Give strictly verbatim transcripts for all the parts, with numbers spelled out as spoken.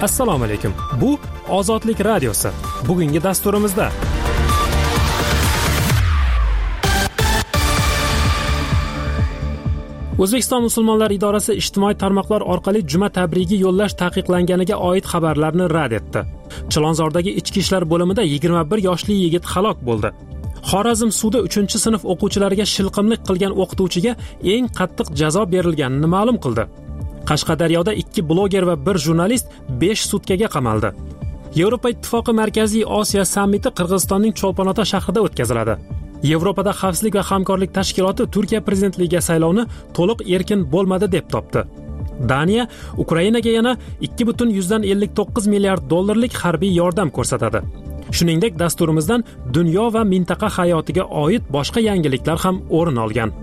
Assalomu alaykum. Bu Ozodlik radiosi. Bugungi dasturimizda O'zbekiston musulmonlar idorasi ijtimoiy tarmoqlar orqali juma tabrigi yo'llash taqiqlanganiga oid xabarlarni rad etdi. Chilonzordagi ichki ishlar bo'limida yigirma bir yoshli yigit halok bo'ldi. Xorazm sudi uchinchi sinf o'quvchilariga shilqimlik qilgan o'qituvchiga eng qattiq jazo berilganini ma'lum qildi. Qashqadaryoda ikki bloger va bir jurnalist besh sutkaga qamaldi. Yevropa Ittifoqi Markaziy Osiyo sammiti Qirg'izistonning Cho'lpon-Ota shahrida o'tkaziladi. Yevropada xavfsizlik va hamkorlik tashkiloti Turkiya prezidentligiga saylovni to'liq erkin bo'lmadi deb topdi. Daniya Ukrainaga yana ikki butun ellik to'qqiz milliard dollarlik harbiy yordam ko'rsatadi. Shuningdek, dasturimizdan dunyo va mintaqa hayotiga oid boshqa yangiliklar ham o'rin olgan.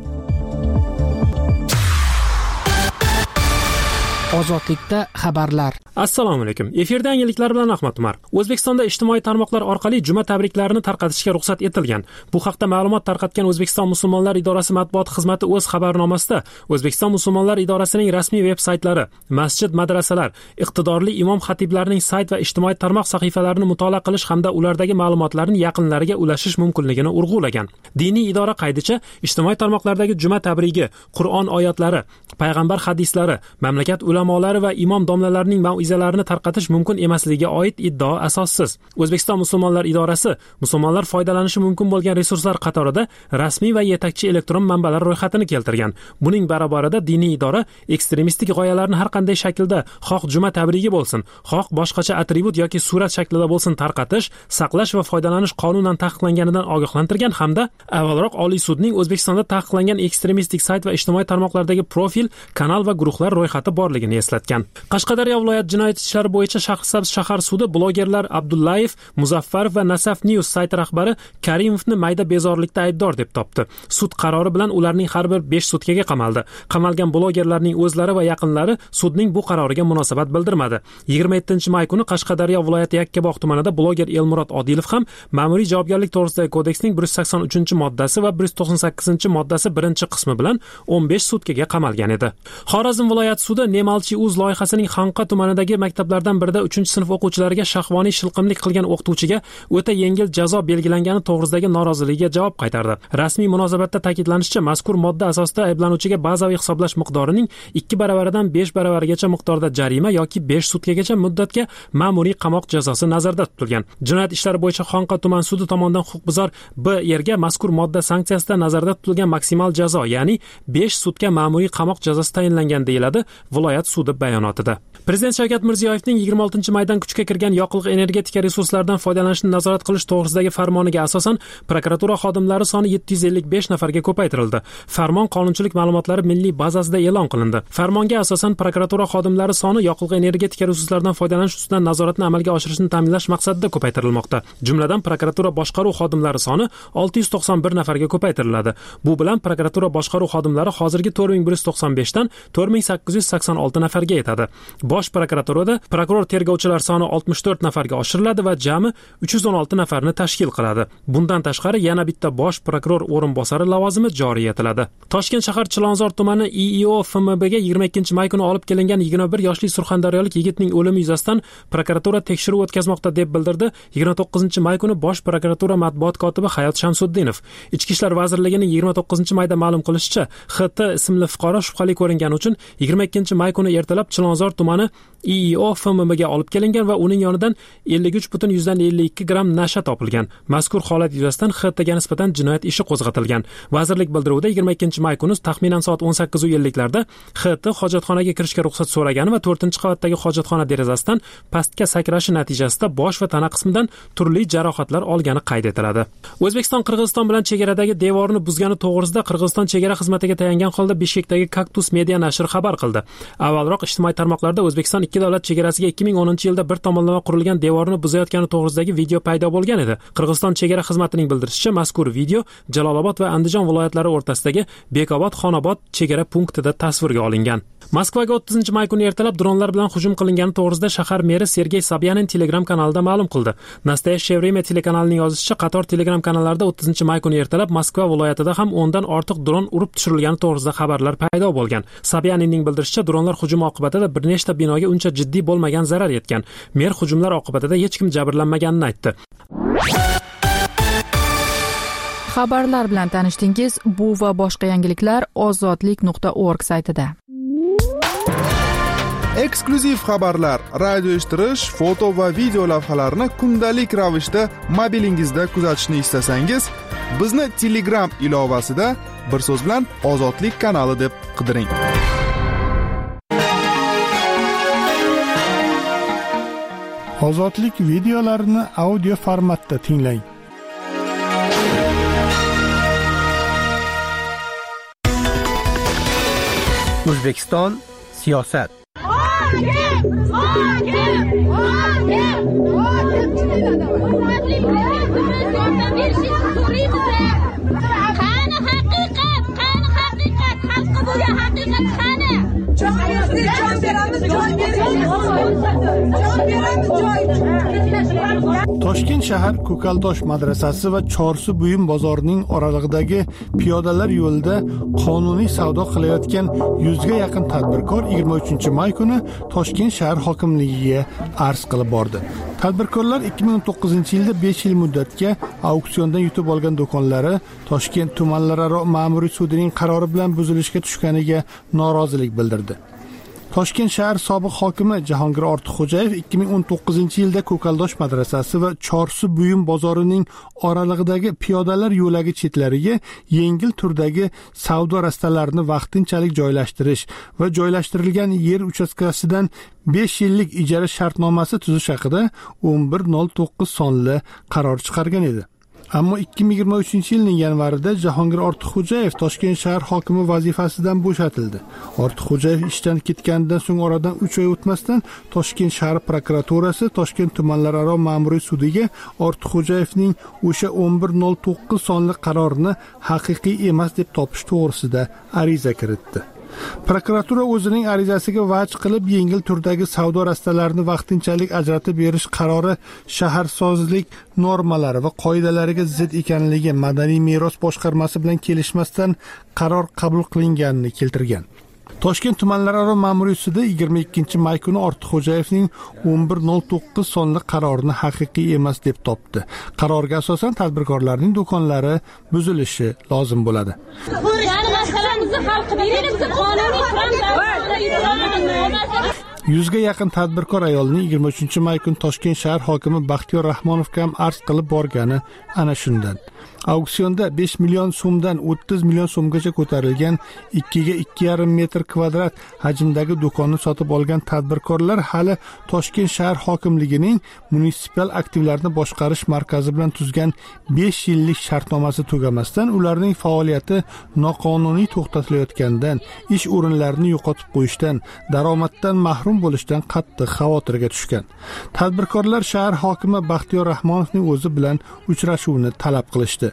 Ozodlikda xabarlar. Assalomu alaykum. Efirda yangiliklar bilan Ahmad Umar. O'zbekistonda ijtimoiy tarmoqlar orqali juma tabriklarini tarqatishga ruxsat etilgan. Bu haqda ma'lumot tarqatgan O'zbekiston musulmonlar idorasi matbuot xizmati o'z xabarnomasida O'zbekiston musulmonlar idorasining rasmiy veb-saytlari, masjid, madrasalar, iqtidorli imom xatiblarning sayt va ijtimoiy tarmoq sahifalarini mutolaa qilish hamda ulardagi ma'lumotlarni yaqinlariga ulashish mumkinligini urg'ulagan. Diniy idora qaydicha ijtimoiy tarmoqlardagi juma tabrigi, Qur'on oyatlari, payg'ambar hadislari, mamlakat ulamolari va imom domlalarining mau'izalarini tarqatish mumkin emasligiga oid iddao asossiz. O'zbekiston musulmonlar idorasi musulmonlar foydalanishi mumkin bo'lgan resurslar qatorida rasmiy va yetakchi elektron manbalar ro'yxatini keltirgan. Buning barobarida diniy idora ekstremistik g'oyalarni har qanday shaklda, xoh juma tabrigi bo'lsin, xoh boshqacha atribut yoki surat shaklida bo'lsin tarqatish, saqlash va foydalanish qonunan taqiqlanganidan ogohlantirgan hamda avvalroq Oliy sudning O'zbekistonda taqiqlangan ekstremistik sayt va ijtimoiy tarmoqlardagi profil, kanal va guruhlar ro'yxati borligini eslatgan. Qashqadaryo viloyat jinoyat ishlari bo'yicha Shahrisabz shahar sudi blogerlar Abdullayev, Muzaffarov va Nasaf News sayti rahbari Karimovni mayda bezorilikda aybdor deb topdi. Sud qarori bilan ularning har bir besh sutkaga qamaldi. Qamalgan blogerlarning o'zlari va yaqinlari sudning bu qaroriga munosabat bildirmadi. yigirma yettinchi may kuni Qashqadaryo viloyati Yakkabog' tumanida bloger Elmurod Odilov ham ma'muriy javobgarlik to'g'risidagi kodeksning bir yuz sakson uchinchi moddasi va bir yuz to'qson sakkizinchi moddasi birinchi qismi bilan o'n besh sutkaga qamalgan edi. Xorazm viloyat sudi Nemalchi uz loyihasining Xanqa tumanidagi maktablardan birida uchinchi sinf o'quvchilariga shahvoniy shilqimlik qilgan o'qituvchiga o'ta yengil jazo belgilangani to'g'risidagi noroziligiga javob qaytardi. Rasmiy munosabatda ta'kidlanishicha, mazkur modda asosida ayblanuvchiga bazaviy hisoblash miqdorining ikki baravaridan besh baravarigacha miqdorda jarima yoki besh sutkagacha muddatga ma'muriy qamoq jazosi nazarda tutilgan. Jinoyat ishlari bo'yicha Xanqa tuman sudi tomonidan huquqbuzar B erga mazkur modda sanksiyasida nazarda tutilgan maksimal jazo, ya'ni besh sutka ma'muriy qamoq jazosi tayinlangan deyiladi viloyat sudi bayonotida. Prezident Shavkat Mirziyoyevning yigirma oltinchi maydan kuchga kirgan yoqilg'i energetika resurslaridan foydalanishni nazorat qilish to'g'risidagi farmoniga asosan prokuratura xodimlari soni yetti yuz ellik besh nafarga ko'paytirildi. Farmon qonunchilik ma'lumotlari milliy bazasida e'lon qilindi. Farmonga asosan prokuratura xodimlari soni yoqilg'i energetika resurslaridan foydalanish ustidan nazoratni amalga oshirishni ta'minlash maqsadida ko'paytirilmoqda. Jumladan prokuratura boshqaruv xodimlari soni olti yuz to'qson bir nafarga ko'paytiriladi. Bu bilan prokuratura boshqaruv xodimlari hozirgi to'rt ming bir yuz to'qson besh dan to'rt ming sakkiz yuz sakson olti nafarga yetadi. Bosh prokuraturada prokuror tergovchilar soni oltmish to'rt nafarga oshiriladi va jami uch yuz o'n olti nafarni tashkil qiladi. Bundan tashqari yana bitta bosh prokuror o'rinbosari lavozimi joriy etiladi. Toshkent shahar Chilonzor tumani I I O F M B ga yigirma ikkinchi may kuni olib kelingan yigirma bir yoshli surxondaryolik yigitning o'limi yuzasidan prokuratura tekshiruv o'tkazmoqda deb bildirdi yigirma to'qqizinchi may kuni bosh prokuratura matbuot kotibi Hayot Shamsuddinov. Ichki ishlar vazirligining yigirma to'qqizinchi mayda ma'lum qilishicha, X T ismli fuqaro shubhali ko'ringani uchun yigirma ikkinchi may kuni ertalab Chilonzor tumani I I O F M B ga olib kelingan va uning yonidan ellik uch butun ellik ikki gramm nasha topilgan. Mazkur holat yuzasidan X T ga nisbatan jinoyat ishi qo'zg'atilgan. Vazirlik bildiruvida yigirma ikkinchi may kuni taxminan soat o'n sakkiz ellik larda X T hojatxonaga kirishga ruxsat so'ragani va to'rtinchi qavatdagi hojatxona derazasidan pastga sakrashi natijasida bosh va tana qismidan turli jarohatlar olgani qayd etiladi. O'zbekiston Qirg'iziston bilan chegaradagi devorni buzgani to'g'risida Qirg'iziston chegara xizmatiga tayangan holda Bishkekdagi Kaktus media nashri xabar qildi. Avvalroq ijtimoiy tarmoqlarda O'zbekiston ikki davlat chegarasiga ikki ming o'ninchi yilda bir tomonlama qurilgan devorni buzayotgani to'g'risidagi video paydo bo'lgan edi. Qirg'iziston chegara xizmatining bildirishicha, mazkur video Jalolobod va Andijon viloyatlari o'rtasidagi Bekobod-Xonobod chegara punktida tasvirga olingan. Moskvaga o'ttizinchi may kuni ertalab dronlar bilan hujum qilingani to'g'risida shahar meri Sergey Sobyanin Telegram kanalida ma'lum qildi. Nastoyashye время telekanalining yozishicha, qator Telegram kanallarida o'ttizinchi may kuni ertalab Moskva viloyatida ham o'ndan ortiq dron urib tushirilgani to'g'risida xabarlar paydo bo'lgan. Sobyaninning bildirishicha, dronlar hujumi oqibatida bir nechta binoga uncha jiddiy bo'lmagan zarar yetgan. Mer hujumlar oqibatida hech kim jabrlanmaganini aytdi. Xabarlar bilan tanishdingiz. Bu va boshqa yangiliklar ozodlik nuqta org saytida. Eksklyuziv xabarlar, radio eshittirish, foto va video lavhalarni kundalik ravishda mobilingizda kuzatishni istasangiz, bizni Telegram ilovasida bir so'z bilan Ozodlik kanali deb qidiring. Ozodlik videolarini audio formatda tinglang. O'zbekiston siyosat. Toshkent shahar Ko'kaldosh madrasasi va Chorsu buyum bozorining oralig'idagi piyodalar yo'lida qonuniy savdo qilayotgan yuzga yaqin tadbirkor yigirma uchinchi may kuni Toshkent shahar hokimligiga arz qilib bordi. Tadbirkorlar ikki ming o'n to'qqizinchi yilda besh yil muddatga auksiondan yutib olgan do'konlari Toshkent tumanlararo ma'muriy sudining qarori bilan buzilishga tushganiga norozilik bildirdi. Toshkent shahar sobiq hokimi Jahongir Ortiqxo'jayev ikki ming o'n to'qqizinchi yilda Ko'kaldosh madrasasi va Chorsu buyum bozorining oralig'idagi piyodalar yo'lagi chetlariga yengil turdagi savdo rastalarini vaqtinchalik joylashtirish va joylashtirilgan yer uchastkasidan besh yillik ijara shartnomasi tuzish haqida o'n bir nol to'qqiz sonli qaror chiqargan edi. Ammo ikki ming yigirma uchinchi yilning yanvarida Jahongir Ortiqxo'jayev Toshkent shahar hokimi vazifasidan bo'shatildi. Ortiqxo'jayev ishdan ketganidan so'ng oradan uch oy o'tmasdan Toshkent shahar prokuraturasi Toshkent tumanlararo ma'muriy sudiga Ortiqxo'jayevning o'sha o'n bir nol to'qqiz sonli qarorini haqiqiy emas deb topish to'g'risida ariza kiritdi. Prokuratura o'zining arizasiga vaj qilib yengil turdagi savdo rastalarini vaqtinchalik ajratib berish qarori shaharsozlik normalari va qoidalariga zid ekanligi Madaniy meros boshqarmasi bilan kelishmasdan qaror qabul qilinganini keltirgan. Toshkent tumanlararo ma'muriy sudi yigirma ikkinchi may kuni Ortiqxo'jayevning o'n bir nol to'qqiz sonli qarorini haqiqiy emas deb topdi. Qarorga asosan tadbirkorlarning do'konlari buzilishi lozim bo'ladi. Yuzga yaqin tadbirkor ayolning yigirma uchinchi may kuni Toshkent shahar hokimi Baxtiyor Rahmonovga ham arz qilib borgani ana shundan. Auksionda besh million so'mdan o'ttiz million so'mgacha ko'tarilgan ikki ga ikki yarim metr kvadrat hajmdagi do'konni sotib olgan tadbirkorlar hali Toshkent shahar hokimligining munisipal aktivlarni boshqarish markazi bilan tuzgan besh yillik shartnomasi tugamasdan ularning faoliyati noqonuniy to'xtatilayotganidan, ish o'rinlarini yo'qotib qo'yishdan, daromaddan mahrum bo'lishdan qattiq xavotirga tushgan. Tadbirkorlar shahar hokimi Baxtiyor Rahmonovning o'zi bilan uchrashuvni talab qilishdi.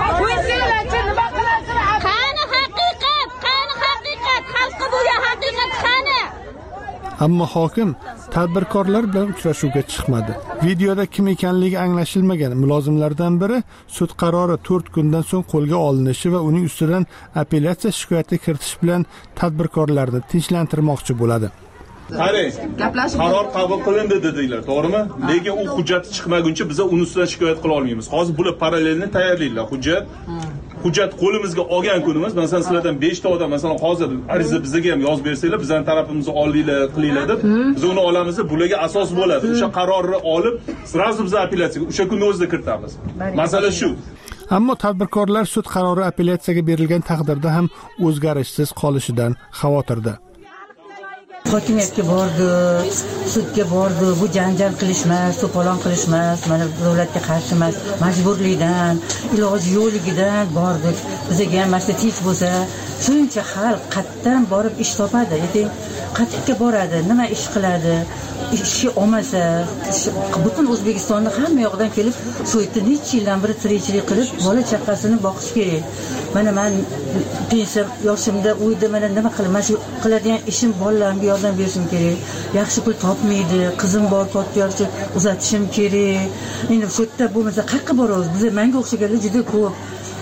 Ammo hokim tadbirkorlar bilan uchrashuvga chiqmadi. Videoda kim ekanligi anglashilmagan mulozimlardan biri sud qarori to'rt kundan so'ng qo'lga olinishi va uning ustidan apellyatsiya shikoyati kiritish bilan tadbirkorlarni tinchlantirmoqchi bo'ladi. Qarang, qaror qabul qilindi dedinglar, to'g'rimi? Lekin u hujjat chiqmaguncha biz uni ustidan shikoyat qila olmaymiz. Hozir bular parallelni tayyorlaydilar. Hujjat hujjat qo'limizga olgan kunimiz, masalan, sizlardan besh ta odam, masalan, hozir ariza bizga ham yozib bersanglar, bizning tarafimizni olinglar, qilinglar deb, biz uni olamiz, bularga asos bo'ladi. O'sha qarorni olib, sразу biz apellyatsiyaga o'sha kunni o'zida kiritamiz. Masala shu. Ammo tadbirkorlar sud qarori apellyatsiyaga berilgan taqdirda ham o'zgarishsiz qolishidan xavotirda. Hokimiyatga bordi, sudga bordi, bu janjal qilishmas, to'polon qilishmas, mana davlatga qarshi emas, majburlikdan, iloji yo'qligidan bordik. Bizga ham mana tinch bo'lsa, shuncha xalq qatdan borib ish topadi. Eting qattiqqa boradi, nima ish qiladi? Ishi olmasa, butun O'zbekistonni hamma yoqdan kelib, shu yerda necha yildan beri tirikchilik qilib, bola chaqasini boqish kerak. Mana men pensiya yoshimda uyda mana nima qilaman, shu qiladigan ishim bolalarimga yordam berishim kerak. Yaxshi pul topmaydi, qizim bor, katta yoshda uzatishim kerak. Endi shu yerda bo'lmasa qayerga boramiz? Biz menga o'xshaganlar juda ko'p.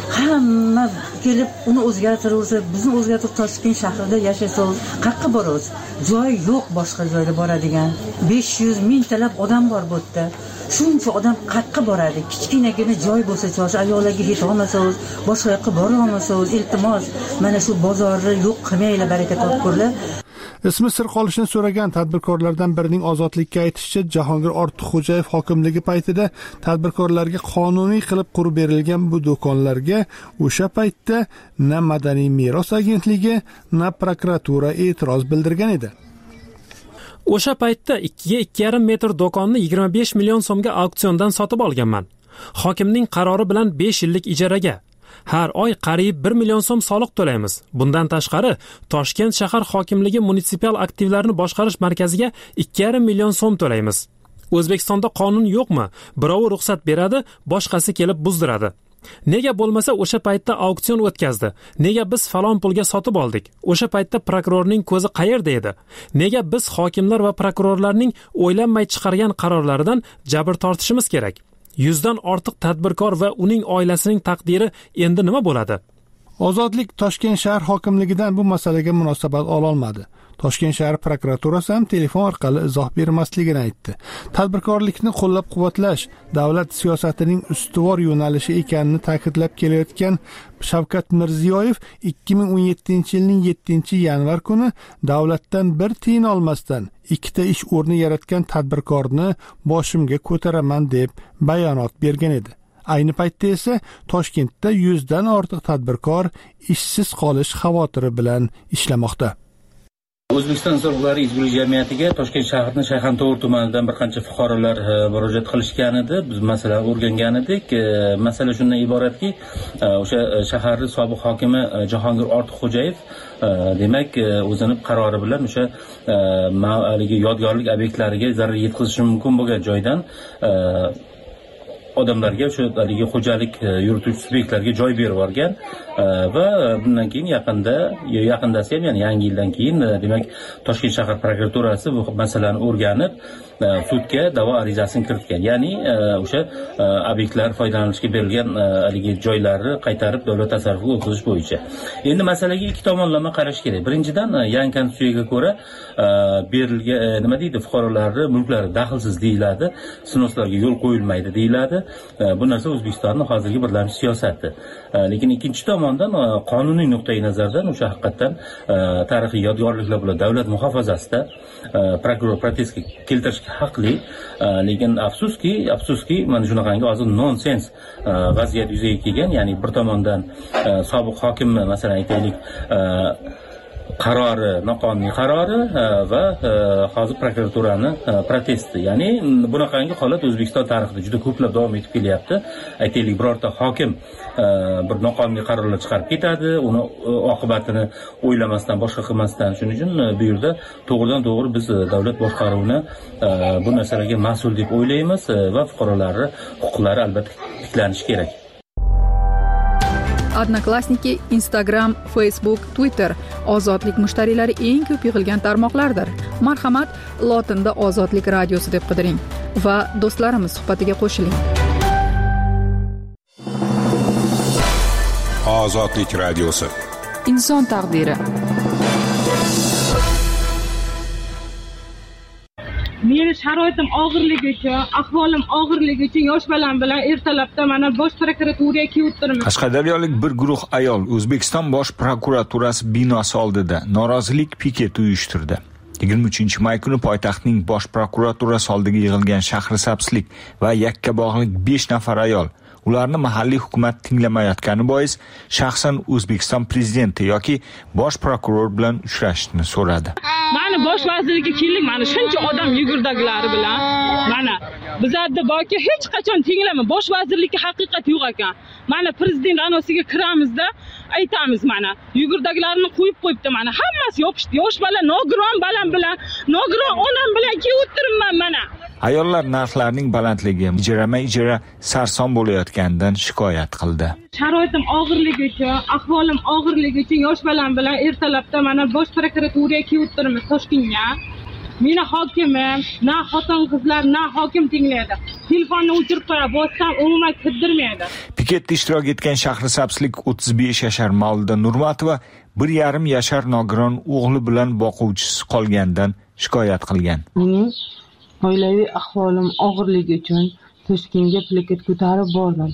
hamma kelib uni o'zgartiraversa, bizni o'zgartirib Toshkent shahrida yashaysiz, qayerga boramiz? Joy yo'q boshqa joyga boradigan. besh yuz mingtalab odam bor bu yerda. Shuncha odam qayerga boradi? Kichkinagina joy bo'lsa, cho'sh ayollarga yeta olmasangiz, boshqa yoqqa bora olmasangiz, iltimos, mana shu bozorni yo'q qilmanglar, baraka topkurlar. Ismi sir qolishini so'ragan tadbirkorlardan birining Ozodlikka aytishicha, Jahongir Ortiqxo'jayev hokimligi paytida tadbirkorlarga qonuniy qilib qurib berilgan bu do'konlarga o'sha paytda na Madaniy meros agentligi, na prokuratura e'tiroz bildirgan edi. O'sha paytda ikki ga ikki yarim metr do'konni yigirma besh million so'mga auksiondan sotib olganman. Hokimning qarori bilan besh yillik ijaraga. Har oy qariyb bir million so'm soliq to'laymiz. Bundan tashqari, Toshkent shahar hokimligi munisipal aktivlarni boshqarish markaziga ikki yarim million so'm to'laymiz. O'zbekistonda qonun yo'qmi? Birovi ruxsat beradi, boshqasi kelib buzdiradi. Nega bo'lmasa o'sha paytda auksion o'tkazdi? Nega biz falon pulga sotib oldik? O'sha paytda prokurorning ko'zi qayerda edi? Nega biz hokimlar va prokurorlarning o'ylanmay chiqargan qarorlaridan jabr tortishimiz kerak? Yuzdan ortiq tadbirkor va uning oilasining taqdiri endi nima bo'ladi? Ozodlik Toshkent shahar hokimligidan bu masalaga munosabat ola olmadi. Toshkent shahar prokuraturasi ham telefon orqali izoh bermasligini aytdi. Tadbirkorlikni qo'llab-quvvatlash davlat siyosatining ustuvor yo'nalishi ekanini ta'kidlab kelayotgan Shavkat Mirziyoyev ikki ming o'n yettinchi yilning yettinchi yanvar kuni davlatdan bir tiyin olmasdan ikkita ish o'rni yaratgan tadbirkorni boshimga ko'taraman deb bayonot bergan edi. Ayni paytda esa Toshkentda yuzdan ortiq tadbirkor ishsiz qolish xavotiri bilan ishlamoqda. O'zbekiston Soliqlar Izbuli jamiyatiga Toshkent shahrining Shayxontohur tumanidan bir qancha fuqarolar murojaat qilishgan edi. Biz masalani o'rgangan edik. Masala shundan iboratki, o'sha shaharning sobiq hokimi Jahongir Ortiqxo'jayev demak o'zining qarori bilan o'sha haligi yodgorlik obyektlariga zarar yetkazishi mumkin bo'lgan joydan odamlarga shu haligi xo'jalik yurituvchi subyektlarga joy berib yuborgan va bundan keyin yaqinda yaqindasi ham ya'ni yangi yildan keyin demak Toshkent shahar prokuraturasi bu masalani o'rganib sudga da'vo arizasini kiritgan. Ya'ni o'sha obyektlar foydalanishga berilgan haligi joylarni qaytarib davlat tasarrufiga o'tkazish bo'yicha. Endi masalaga ikki tomonlama qarash kerak. Birinchidan, yangi konstitutsiyaga ko'ra berilgan nima deydi, fuqarolarning mulklari daxlsiz deyiladi, snoslarga yo'l qo'yilmaydi deyiladi. Bu narsa O'zbekistonning hozirgi birlamchi siyosati. Lekin ikkinchi tomondan qonuniy nuqtai nazardan o'sha haqiqatan tarixiy yodgorliklar bilan davlat muhofazasida prokuror protestga keltirishga haqli. Lekin afsuski, afsuski mana shunaqangi hozir nonsens vaziyat yuzaga kelgan. Ya'ni bir tomondan sobiq hokim, masalan aytaylik, qarori, noqonuniy qarori va hozir prokuraturani protesti. Ya'ni bunaqangi holat O'zbekiston tarixida juda ko'plab davom etib kelyapti. Aytaylik, birorta hokim bir noqonuniy qarorlar chiqarib ketadi, uni oqibatini o'ylamasdan, boshqa qilmasdan. Shuning uchun bu yerda to'g'ridan to'g'ri biz davlat boshqaruvini bu narsalarga mas'ul deb o'ylaymiz va fuqarolarning huquqlari albatta tiklanishi kerak. Odnoklassniki, Instagram, Facebook, Twitter ozodlik mushtariylari eng ko'p yig'ilgan tarmoqlardir. Marhamat, lotinda Ozodlik radiosi deb qidiring va do'stlarimiz suhbatiga qo'shiling. Ozodlik radiosi. Inson taqdiri. Meni sharoitim og'irligi uchun, ahvolim og'irligi uchun yosh balam bilan ertalabda mana bosh prokuraturaga kelib turibman. Qashqadaryolik bir guruh ayol O'zbekiston bosh prokuraturasi binosi oldida norozilik piketi uyushtirdi. yigirma uchinchi may kuni poytaxtning bosh prokuraturasi oldiga yig'ilgan Shahrisabzlik va Yakkabog'lik besh nafar ayol ularni mahalliy hukumat tinglamayotgani bois shaxsan O'zbekiston prezidenti yoki bosh prokuror bilan uchrashishni so'radi. Mana bosh vazirlikka keldik, mana shuncha odam yugurdaglari bilan. Mana bizlarda borki hech qachon tinglama, bosh vazirlikka haqiqat yo'q ekan. Mana prezident anosiga kiramizda aytamiz, mana yugurdaglarni qo'yib qo'yibdi, mana hammasi yopishdi. Yosh bola, nogiron balam bilan, nogiron onam bilan kelib o'tiribman mana. Ayollar narxlarning balandligi, ijara-ijara sarson bo'layotganidan shikoyat qildi. Sharoitim og'irligi uchun, ahvolim og'irligi uchun yosh balam bilan ertalabda mana bosh prokuraturaga kelib o'tiramiz Toshkentga. Meni hokimim, na xotin qizlar, na hokim tinglaydi. Telefonni o'chirib qo'yadi, bossam umuman kirdirmaydi. Piketda ishtirok etgan Shahrisabzlik o'ttiz besh yashar Mavluda Nurmatova bir yarim yashar nogiron o'g'li bilan boquvchisiz qolgandan shikoyat qilgan. Mening oilaviy ahvolim og'irligi uchun Toshkentga plaket ko'tarib bordim.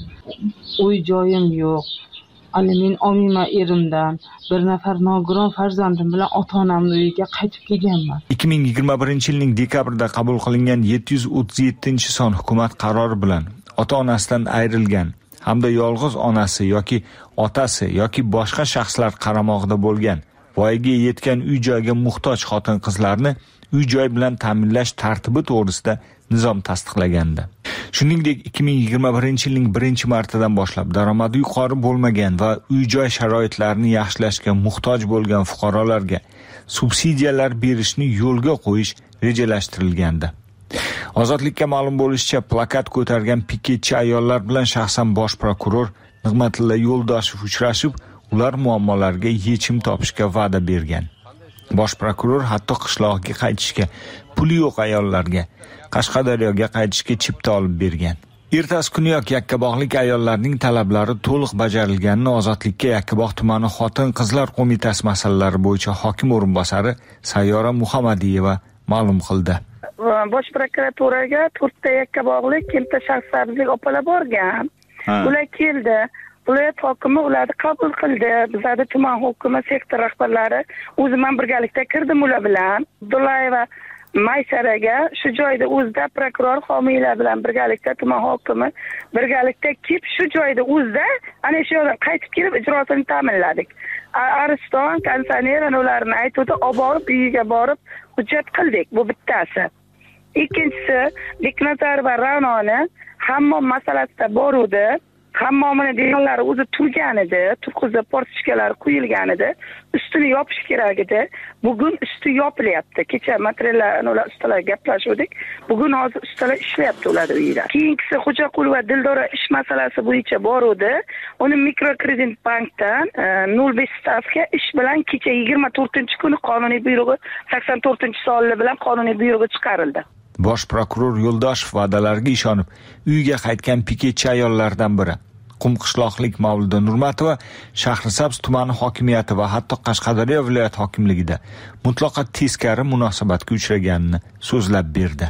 Uy joyim yo'q. Hali men olmayman erimdan. Bir nafar nogiron farzandim bilan ota-onamning uyiga qaytib kelganman. ikki ming yigirma birinchi yilning dekabrida qabul qilingan yetti yuz o'ttiz yettinchi son hukumat qarori bilan ota-onasidan ayrilgan hamda yolg'iz onasi yoki otasi yoki boshqa shaxslar qaramog'ida bo'lgan, voyaga yetgan uy-joyga muhtoj xotin-qizlarni uy-joy bilan ta'minlash tartibi to'g'risida nizom tasdiqlagandi. Shuningdek, ikki ming yigirma birinchi yilning birinchi martidan boshlab daromadi yuqori bo'lmagan va uy-joy sharoitlarini yaxshilashga muhtoj bo'lgan fuqarolarga subsidiyalar berishni yo'lga qo'yish rejalashtirilgandi. Ozodlikka ma'lum bo'lishicha, plakat ko'targan piketchi ayollar bilan shaxsan bosh prokuror Nig'matilla Yo'ldoshev uchrashib, ular muammolariga yechim topishga va'da bergan. Bosh prokuror hatto qishlog'iga qaytishga, puli yo'q ayollarga Qashqadaryoga qaytishga chipta olib bergan. Ertasi kuniyoq Yakkabog'lik ayollarning talablari to'liq bajarilganini Ozodlikka Yakkabog' tumani xotin-qizlar qo'mitasi masalalari bo'yicha hokim o'rinbosari Sayyora Muhammadiyeva ma'lum qildi. Bosh prokuraturaga to'rtta Yakkabog'lik kimta shaxsabizlik opalar borgan. Ular keldi. Viloyat hokimi ularni qabul qildi. Bizda tuman hokimi sektor rahbarlari o'zim birgalikda kirdim ular bilan. Abdullayeva Maysaraga shu joyda o'zida prokuror homiylar bilan birgalikda tuman hokimi birgalikda kelib shu joyda o'zida ana shu yerdan qaytib kelib ijrosini ta'minladik. Ariston, konsioner ularni aytdi, olib borib uyiga borib hujjat qildik. Bu bittasi. Ikkinchisi, Beknazar va Ra'noni hammom masalasida bor edi. Hammomini deganlari o'zi turgan edi, turqizib portishkalar qo'yilgan edi. Ustini yopish kerak edi. Bugun usti yopilyapti. Kecha materiallarni ular ustalar gaplashdik. Bugun hozir ustalar ishlayapti ular uyida. Keyingisi Xo'jaqulova Dildora ish masalasi bo'yicha bor edi. Uni mikrokredit bankdan nol besh stavka ish bilan kecha yigirma to'rtinchi kuni qonuniy buyrug'i sakson to'rtinchi sonli bilan qonuniy buyrug'i chiqarildi. Bosh prokuror Yo'ldoshev va'dalariga ishonib, uyiga qaytgan piketchi ayollardan biri Qumqishloqlik Mavluda Nurmatova Shahrisabz tumani hokimiyati va hatto Qashqadaryo viloyat hokimligida mutlaqo teskari munosabatga uchraganini so'zlab berdi.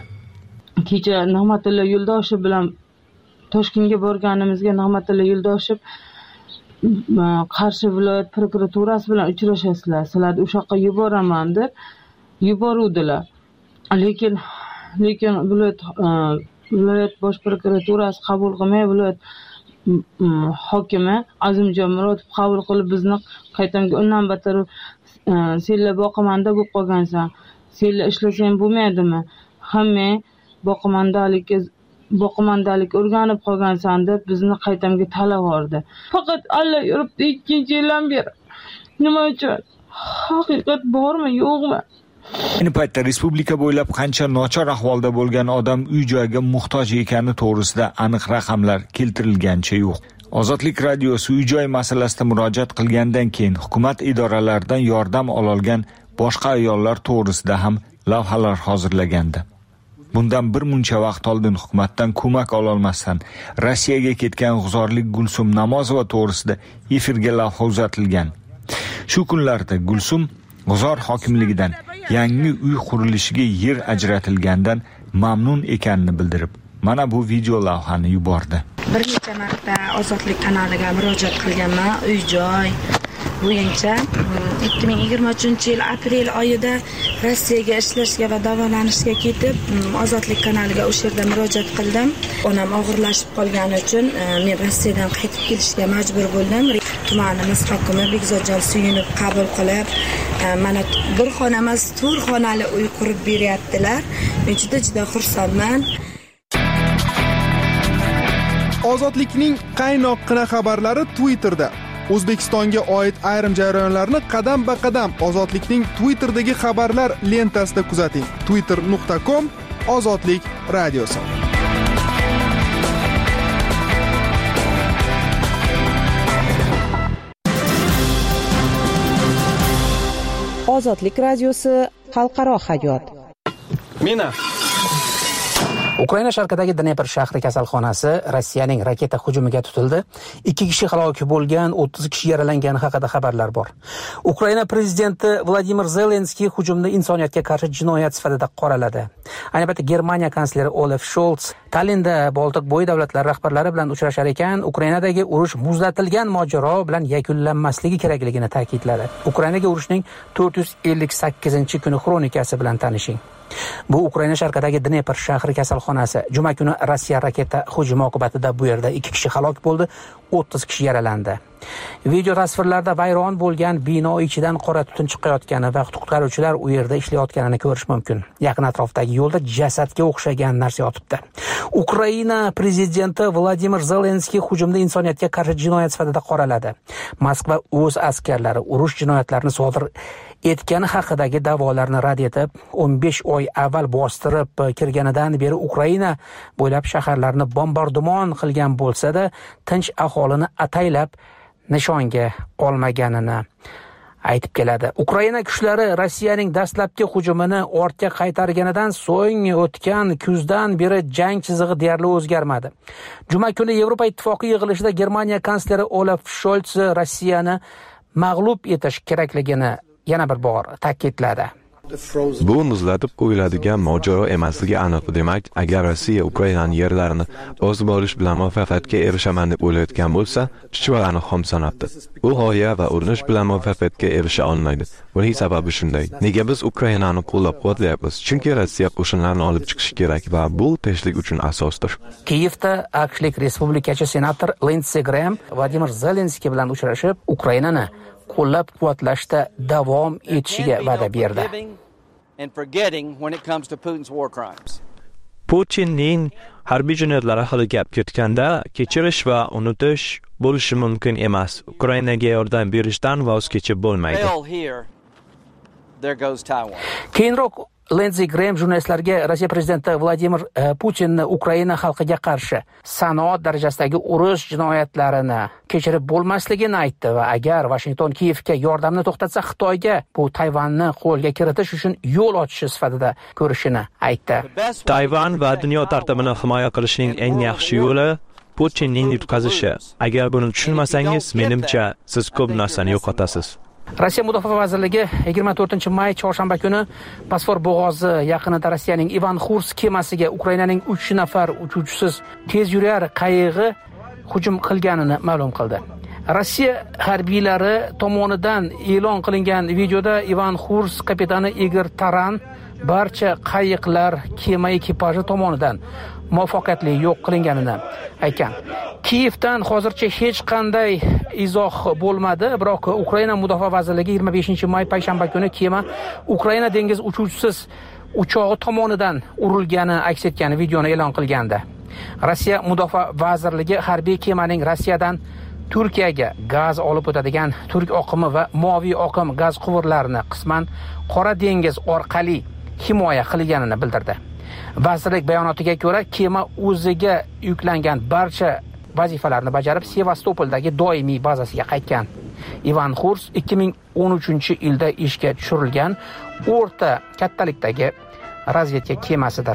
Kecha Nig'matilla Yo'ldoshev bilan Toshkentga borganimizga Nig'matilla Yo'ldoshev Qarshi viloyat prokuraturasi bilan uchrashasizlar, sizlarni o'sha yoqqa yuboraman deb yuboruvdilar. Lekin lekin viloyat viloyat bosh prokuraturasi qabul qilmay, viloyat hokimi Azimjon Murodov qabul qilib bizni qaytamga undan battar senlar boqimanda bo'lib qolgansan, senlar ishlasang bo'lmaydimi, hamma boqimandalikka boqimandalik o'rganib qolgansan deb bizni qaytamga talab oldi. Faqat Allah yuribdi ikkinchi yildan beri. Nima uchun? Haqiqat bormi, yo'qmi? Ayni paytda respublika bo'ylab qancha nochor ahvolda bo'lgan odam uy-joyga muhtoj ekani to'g'risida aniq raqamlar keltirilgancha yo'q. Ozodlik radiosi uy-joy masalasida murojaat qilgandan keyin hukumat idoralaridan yordam ololgan boshqa ayollar to'g'risida ham lavhalar hozirlagandi. Bundan bir muncha vaqt oldin hukumatdan ko'mak ololmasdan Rossiyaga ketgan g'uzorlik Gulsum Namozova to'g'risida efirga lavha uzatilgan. Shu kunlarda Gulsum G'uzor hokimligidan yangi uy qurilishiga yer ajratilgandan mamnun ekanini bildirib, mana bu video lavhani yubordi. Bir necha marta Ozodlik kanaliga murojaat qilganman, uy-joy bo'yicha ikki ming yigirma uchinchi yil aprel oyida Rossiyaga ishlashga va davolanishga ketib, Ozodlik kanaliga o'sha yerda murojaat qildim. Onam og'irlashib qolgani uchun men Rossiyadan qaytib kelishga majbur bo'ldim. Tumanimiz hokimi Bekzodjon Suyunov qabul qilib, mana bir xona emas, to'rt xonali uy qurib beryaptilar. Men juda juda xursandman. Ozodlikning qaynoqqina xabarlari Twitterda. O'zbekistonga oid ayrim jarayonlarni qadam-ba-qadam Ozodlikning Twitterdagi xabarlar lentasida kuzating. twitter nuqta com Ozodlik radiosi. Ozodlik radiosi xalqaro hayot. Mena Ukraina sharqidagi Dnepr shahri kasalxonasi Rossiyaning raketa hujumiga tutildi. ikki kishi halok bo'lgan, o'ttiz kishi yaralangani haqida xabarlar bor. Ukraina prezidenti Vladimir Zelenskiy hujumni insoniyatga qarshi jinoyat sifatida qoraladi. Ayni paytda Germaniya kansleri Olaf Scholz Tallinda Boltiq bo'yi davlatlari rahbarlari bilan uchrashar ekan, Ukrainadagi urush muzlatilgan mojaro bilan yakunlanmasligi kerakligini ta'kidladi. Ukrainaga urushning to'rt yuz ellik sakkizinchi kuni xronikasi bilan tanishing. Bu Ukraina sharqidagi Dnepr shahri kasalxonasi. Juma kuni Rossiya raketa hujumi oqibatida bu yerda ikki kishi halok bo'ldi, o'ttiz kishi yaralandi. Video tasvirlarda vayron bo'lgan bino ichidan qora tutun chiqayotgani va qutqaruvchilar u yerda ishlayotganini ko'rish mumkin. Yaqin atrofdagi yo'lda jasadga o'xshagan narsa yotibdi. Ukraina prezidenti Vladimir Zelenskiy hujumni insoniyatga qarshi jinoyat sifatida qoraladi. Moskva o'z askarlari urush jinoyatlarini sodir etgani haqidagi da'volarni rad etib, o'n besh oy avval bostirib kirganidan beri Ukraina bo'ylab shaharlarni bombardimon qilgan bo'lsa-da, tinch aholini ataylab nishonga olmaganini aytib keladi. Ukraina kuchlari Rossiyaning dastlabki hujumini ortga qaytarganidan so'ng o'tgan kuzdan beri jang chizig'i deyarli o'zgarmadi. Juma kuni Yevropa Ittifoqi yig'ilishida Germaniya kansleri Olaf Scholz Rossiyani mag'lub etish kerakligini yana bir bor ta'kidladi. Bu muzlatib qo'yiladigan mojaro emasligi aniq. Demak, agar Rossiya Ukrainaning yerlarini bosib olish bilan muvaffaqiyatga erishaman deb o'ylayotgan bo'lsa, chuchvarani xom sanabdi. Bu g'oya va urinish bilan muvaffaqiyatga erisha olmaydi. Buning sababi shunday. Nega biz Ukrainani qo'llab-quvvatlayapmiz? Chunki Rossiya qo'shinlarini olib chiqishi kerak va bu tinchlik uchun asosdir. Kiyevda aqshlik respublikachi senator Lindsey Graham Vladimir Zelenskiy bilan uchrashib, Ukrainani qo'llab-quvvatlashda davom etishiga va'da berdi. Putinning harbiy jinoyatlari haqida gap ketganda, kechirish va unutish bo'lishi mumkin emas. Ukrainaga yordam berishdan voz kechib bo'lmaydi. Keyinroq Lindsey Graham jurnalistlarga Rossiya prezidenti Vladimir Putinni Ukraina xalqiga qarshi sanoat darajasidagi urush jinoyatlarini kechirib bo'lmasligini aytdi va agar Washington Kiyevga yordamni to'xtatsa, Xitoyga bu Tayvanni qo'lga kiritish uchun yo'l ochishi sifatida ko'rishini aytdi. Tayvan va dunyo tartibini himoya qilishning eng yaxshi yo'li Putinning yutqazishi. Agar buni tushunmasangiz, menimcha siz ko'p narsani yo'qotasiz. Rossiya Mudofaa vazirligi yigirma to'rtinchi may chorshanba kuni Bosfor bo'g'ozi yaqinida Rossiyaning Ivan Xurs kemasiga Ukrainaning uch nafar uchuvchisiz tez yurar qayig'i hujum qilganini ma'lum qildi. Rossiya harbiylari tomonidan e'lon qilingan videoda Ivan Xurs kapitani Igor Taran barcha qayiqlar kema ekipaji tomonidan muvaffaqiyatli yo'q qilinganini aytgan. Kiyevdan hozircha hech qanday izoh bo'lmadi, biroq Ukraina Mudofaa vazirligi yigirma beshinchi may payshanba kuni kema Ukraina dengiz uchuvchisiz uchog'i tomonidan urilgani aks etgan videoni e'lon qilgandi. Rossiya Mudofaa vazirligi harbiy kemaning Rossiyadan Turkiyaga gaz olib o'tadigan turk oqimi va moviy oqim gaz quvurlarini qisman Qora dengiz orqali himoya qilganini bildirdi. Vazirlik bayonotiga ko'ra, kema o'ziga yuklangan barcha vazifalarni bajarib Sevastopoldagi doimiy bazasiga qaytgan. Ivan Xurs ikki ming o'n uchinchi yilda ishga tushirilgan o'rta kattalikdagi razvedka kemasidir.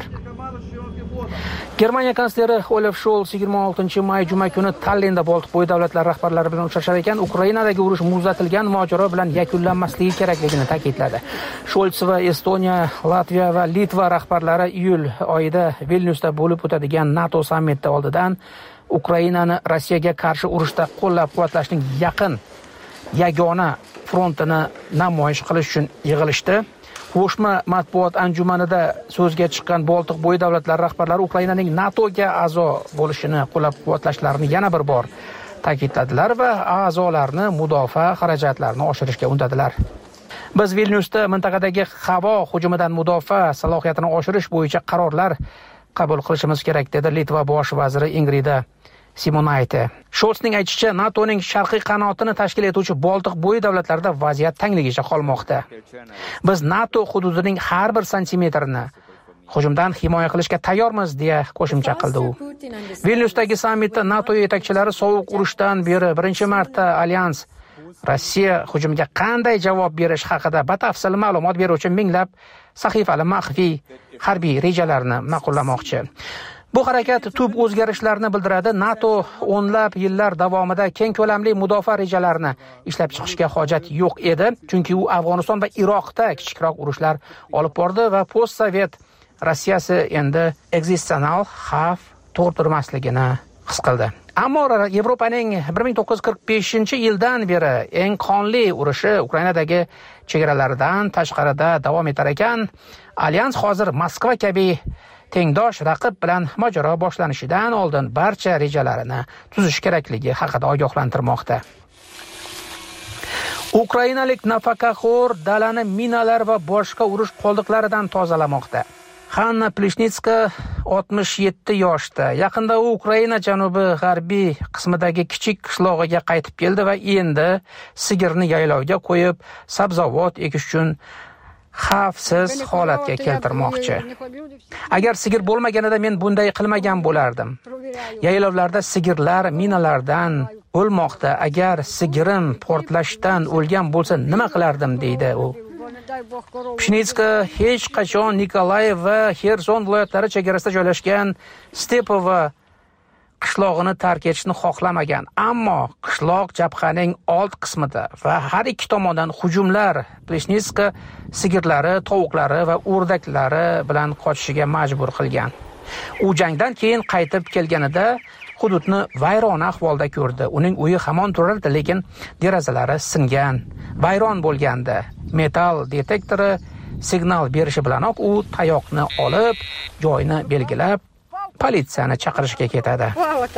Germaniya kansleri Olaf Scholz yigirma oltinchi may juma kuni Tallinda Boltiq bo'yi davlatlari rahbarlari bilan uchrashar ekan, Ukrainadagi urush muzlatilgan mojaro bilan yakunlanmasligi kerakligini ta'kidladi. Scholz va Estoniya, Latviya va Litva rahbarlari iyul oyida Vilnyusda bo'lib o'tadigan NATO sammiti oldidan Ukrainani Rossiyaga qarshi urushda qo'llab-quvvatlashning yaqin yagona frontini namoyish qilish uchun yig'ilishdi. Qo'shma matbuot anjumanida so'zga chiqqan Boltiq bo'yi davlatlari rahbarlari Ukrainaning NATOga a'zo bo'lishini qo'llab-quvvatlashlarini yana bir bor ta'kidladilar va a'zolarni mudofaa xarajatlarini oshirishga undadilar. Biz Vilnyusda mintaqadagi havo hujumidan mudofaa salohiyatini oshirish bo'yicha qarorlar qabul qilishimiz kerak, dedi Litva bosh vaziri Ingrida Simonaite. Scholzning aytishicha, NATOning sharqiy qanotini tashkil etuvchi Boltiq bo'yi davlatlarida vaziyat tangligicha qolmoqda. Biz NATO hududining har bir santimetrini hujumdan himoya qilishga tayyormiz, deya qo'shimcha qildi u. Vilnyusdagi sammitda NATO yetakchilari sovuq urushdan beri birinchi marta alyans Rossiya hujumiga qanday javob berish haqida batafsil ma'lumot beruvchi minglab sahifali maxfiy harbiy rejalarni ma'qullamoqchi. Bu harakat tub o'zgarishlarni bildiradi. NATO o'nlab yillar davomida keng ko'lamli mudofaa rejalarini ishlab chiqishga hojat yo'q edi, chunki u Afg'oniston va Iroqda kichikroq urushlar olib bordi va postsovet Rossiyasi endi ekzissional xavf tug'dirmasligini his qildi. Ammo Yevropaning bir ming to'qqiz yuz qirq beshinchi yildan beri eng qonli urushi Ukrainadagi chegaralaridan tashqarida davom etar ekan, alyans hozir Moskva kabi tengdosh raqib bilan mojaro boshlanishidan oldin barcha rejalarini tuzish kerakligi haqida ogohlantirmoqda. Ukrainalik nafaqaxo'r dalani minalar va boshqa urush qoldiqlaridan tozalamoqda. Hanna Pleshnitska oltmish yetti yoshda. Yaqinda u Ukraina janubi g'arbiy qismidagi kichik qishlog'iga qaytib keldi va endi sigirni yaylovga qo'yib, sabzavot ekish uchun xavfsiz holatga keltirmoqchi. Agar sigir bo'lmaganida men bunday qilmagan bo'lardim. Yaylovlarda sigirlar minalardan o'lmoqda. Agar sigirim portlashdan o'lgan bo'lsa nima qilardim deydi u. Pshnitska hech qachon Nikolayev va Xerson viloyatlari chegarasida joylashgan Stepovo qishlog'ini tark etishni xohlamagan, ammo qishloq jabhaning old qismida va har ikki tomondan hujumlar Pshnitska sigirlari, tovuqlari va o'rdaklari bilan qochishiga majbur qilgan. U jangdan keyin qaytib kelganida hududni vayrona ahvolda ko'rdi. Uning uyi hamon turardi, lekin derazalari singan, vayron bo'lgandi. Metal detektori signal berishi bilanoq u tayoqni olib, joyni belgilab, politsiyani chaqirishga ketadi.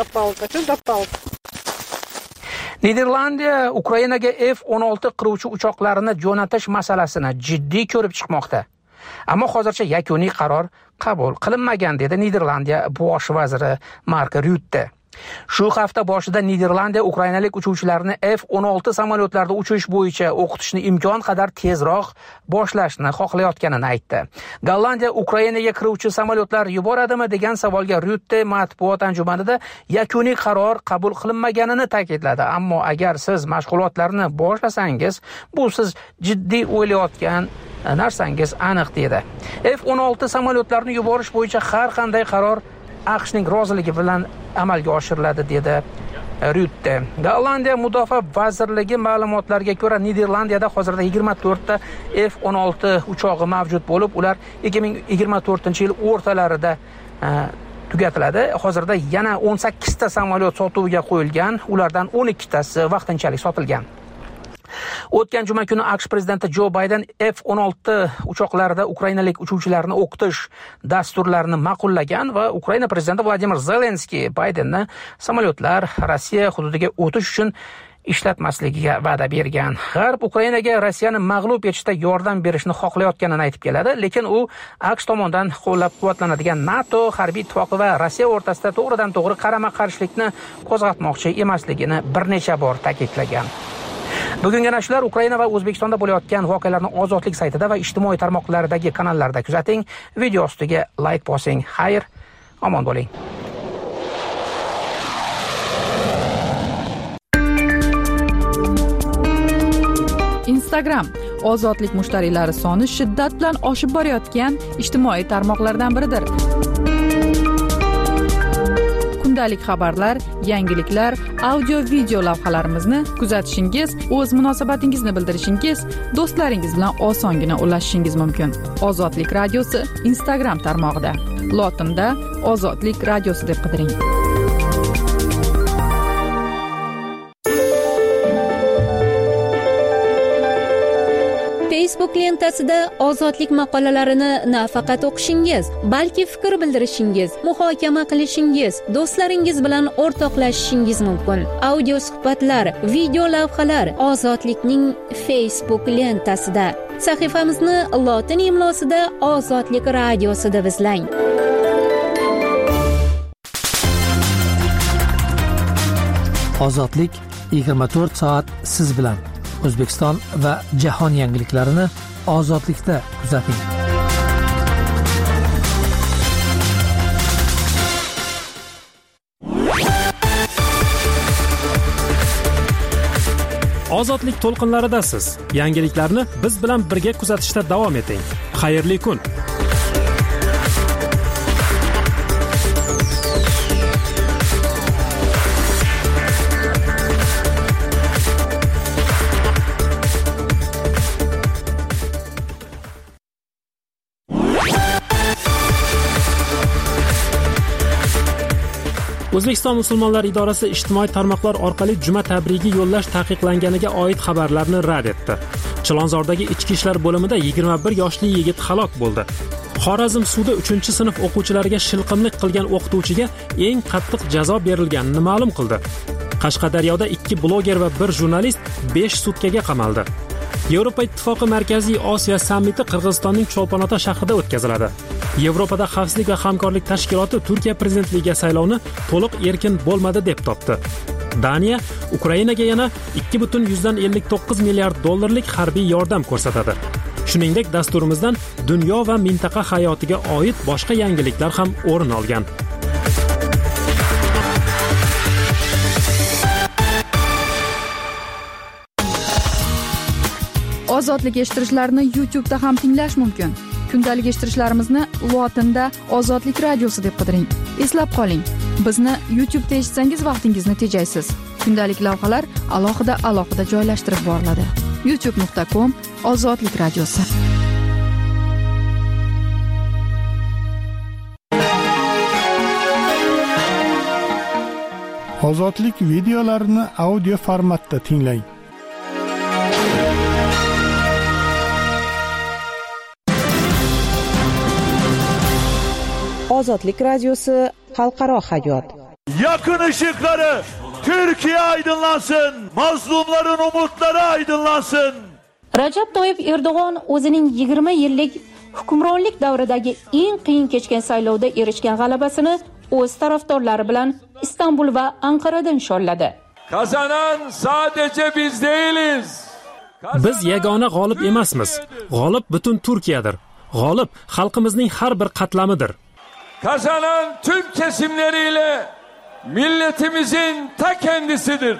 Niderlandiya Ukrainaga F o'n olti qiruvchi uchoqlarini jo'natish masalasini jiddiy ko'rib chiqmoqda. Ammo hozircha yakuniy qaror qabul qilinmagan, dedi Niderlandiya bosh vaziri Mark Rutte. Shu hafta boshida Niderlandiya ukrainalik uchuvchilarni F o'n olti samolyotlarda uchish bo'yicha o'qitishni imkon qadar tezroq boshlashni xohlayotganini aytdi. Gollandiya Ukrainaga kiruvchi samolyotlar yuboradimi degan savolga Rutte matbuot anjumanida yakuniy qaror qabul qilinmaganini ta'kidladi. Ammo agar siz mashg'ulotlarni boshlasangiz, bu siz jiddiy o'ylayotgan narsangiz aniq dedi. F o'n olti samolyotlarini yuborish bo'yicha har qanday qaror AQShning roziligi bilan amalga oshiriladi, dedi Rutte. Gollandiya mudofaa vazirligi ma'lumotlariga ko'ra, Niderlandiyada hozirda yigirma to'rtta F o'n olti uchog'i mavjud bo'lib, ular ikki ming yigirma to'rtinchi yil o'rtalarida tugatiladi. Hozirda yana o'n sakkizta samolyot sotuvga qo'yilgan, ulardan o'n ikkitasi vaqtinchalik sotilgan. O'tgan juma kuni AQSh prezidenti Jo Bayden F o'n olti uchoqlarida ukrainalik uchuvchilarni o'qitish dasturlarini ma'qullagan va Ukraina prezidenti Vladimir Zelenskiy Baydenni samolyotlar Rossiya hududiga o'tish uchun ishlatmasligiga va'da bergan. G'arb Ukrainaga Rossiyani mag'lub etishda yordam berishni xohlayotganini aytib keladi, lekin u AQSh tomonidan qo'llab-quvvatlanadigan NATO harbiy ittifoqi va Rossiya o'rtasida to'g'ridan-to'g'ri qarama-qarshilikni qo'zg'atmoqchi emasligini bir necha bor ta'kidlagan. Bugungi nashrlar Ukraina va O'zbekistonda bo'layotgan voqealarni Ozodlik saytida va ijtimoiy tarmoqlardagi kanallarda kuzating. Video ostiga like bosing. Xayr, omon bo'ling. Instagram ozodlik mushtariylari soni shiddat bilan oshib borayotgan ijtimoiy tarmoqlardan biridir. Kundalik xabarlar, yangiliklar, audio-video lavhalarimizni kuzatishingiz, o'z munosabatingizni bildirishingiz, do'stlaringiz bilan osongina ulashishingiz mumkin. Ozodlik radiosi Instagram tarmog'ida. Lotinda Ozodlik radiosi deb qidiring. Facebook lentasida ozodlik maqolalarini nafaqat o'qishingiz, balki fikr bildirishingiz, muhokama qilishingiz, do'stlaringiz bilan o'rtoqlashishingiz mumkin. Audio suhbatlar, video lavhalar Ozodlikning Facebook lentasida. Sahifamizni lotin imlosida Ozodlik radiosi deb izlang. Ozodlik yigirma to'rt soat siz bilan. O'zbekiston va jahon yangiliklarini ozodlikda kuzating. Ozodlik to'lqinlaridasiz. Yangiliklarni biz bilan birga kuzatishda davom eting. Xayrli kun. O'zbekiston musulmonlar idorasi ijtimoiy tarmoqlar orqali juma tabrigi yo'llash taqiqlanganiga oid xabarlarni rad etdi. Chilonzordagi ichki ishlar bo'limida yigirma bir yoshli yigit halok bo'ldi. Xorazm sudi uchinchi sinf o'quvchilariga shilqimlik qilgan o'qituvchiga eng qattiq jazo berilganini ma'lum qildi. Qashqadaryoda ikki bloger va bir jurnalist besh sutkaga qamaldi. Yevropa Ittifoqi Markaziy Osiyo sammiti Qirg'izistonning Cho'lpon-Ota shahrida o'tkaziladi. Yevropada xavfsizlik va hamkorlik tashkiloti Turkiya prezidentligiga saylovni to'liq erkin bo'lmadi deb topdi. Daniya Ukrainaga yana ikki butun ellik to'qqiz milliard dollarlik harbiy yordam ko'rsatadi. Shuningdek, dasturimizdan dunyo va mintaqa hayotiga oid boshqa yangiliklar ham o'rin olgan. Ozodlik eshittirishlarni YouTube da ham tinglash mumkin. Kundalik eshittirishlarimizni lotinda Ozodlik radiosi deb qidiring. Eslab qoling, bizni YouTube da eshitsangiz vaqtingizni tejaysiz. Kundalik lavhalar alohida alohida joylashtirib boriladi. youtube nuqta com Ozodlik radiosi. Ozodlik videolarini audio formatda tinglang. Ozodlik radiosi xalqaro hayot. Yakın ışıkları Türkiye aydınlansın, mazlumların umutları aydınlansın. Rajab Toyyib Erdo'g'on o'zining yigirma yillik hukmronlik davridagi eng qiyin kechgan saylovda erishgan g'alabasini o'z tarafdorlari bilan Istanbul va Anqarada nishonladi. Kazanan sadece biz değiliz. Biz yagona g'olib emasmiz. G'olib butun Turkiyadir. G'olib xalqimizning har bir qatlamidir. Kazanan tüm kesimleriyle milletimizin ta kendisidir.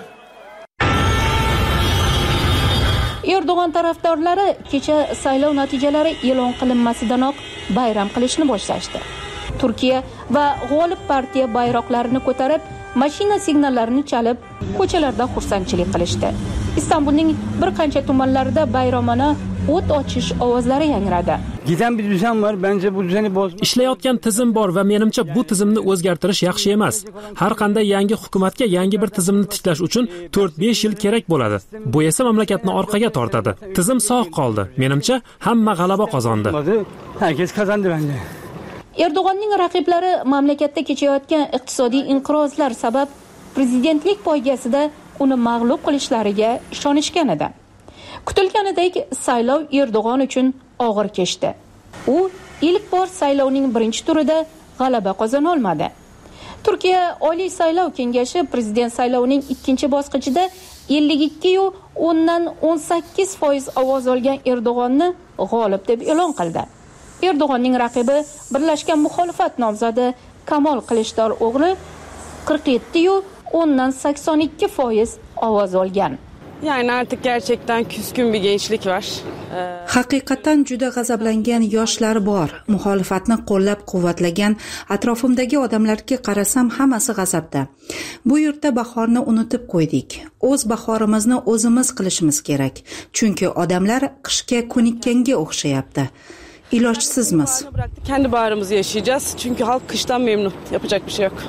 Erdo'g'on tarafdorlari kecha saylov natijalari e'lon qilinmasidanoq bayram qilishni boshlashdi. Turkiya va g'olib partiya bayroqlarini ko'tarib, mashina signallarini chalib, ko'chalarda xursandchilik qilishdi. Istanbulning bir qancha tumanlarida bayramona o't ochish ovozlari yangradi. Giden bir düzen var. Bence bu düzeni boz. Ishlayotgan tizim bor va menimcha bu tizimni o'zgartirish yaxshi emas. Har qanday yangi hukumatga yangi bir tizimni tiklash uchun to'rt besh yil kerak bo'ladi. Bu esa mamlakatni orqaga tortadi. Tizim sog' qoldi. Menimcha hamma g'alaba qozondi. Herkes kazandı bence. Erdo'g'onning raqiblari mamlakatda kechayotgan iqtisodiy inqirozlar sabab prezidentlik poygasida uni mag'lub qilishlariga ishonishgan edi. Kutilganidek saylov Erdo'g'on uchun og'ir kechdi. U ilk bor saylovning birinchi turida g'alaba qozona olmadi. Turkiya Oliy saylov kengashi prezident saylovining ikkinchi bosqichida ellik ikki nuqta o'n sakkiz foiz ovoz olgan Erdo'g'onni g'olib deb e'lon qildi. Erdo'g'onning raqibi Birlashgan muxolifat nomzodi Kamol Kılıçdaroğlu qirq yetti nuqta o'n sakson ikki foiz ovoz olgan. Yani artık gerçekten küskün bir gençlik var. Haqiqatan juda g'azablangan yoshlar bor. Muxolifatni qo'llab-quvvatlagan atrofimdagi odamlarga qarasam hammasi g'azabda. Bu yurtda bahorni unutib qo'ydik. O'z bahorimizni o'zimiz qilishimiz kerak. Chunki odamlar qishga ko'nikkanga o'xshayapti. İlojsizmiz. Kendi baharımızı yaşayacağız. Çünkü halk kıştan memnun. Yapacak bir şey yok.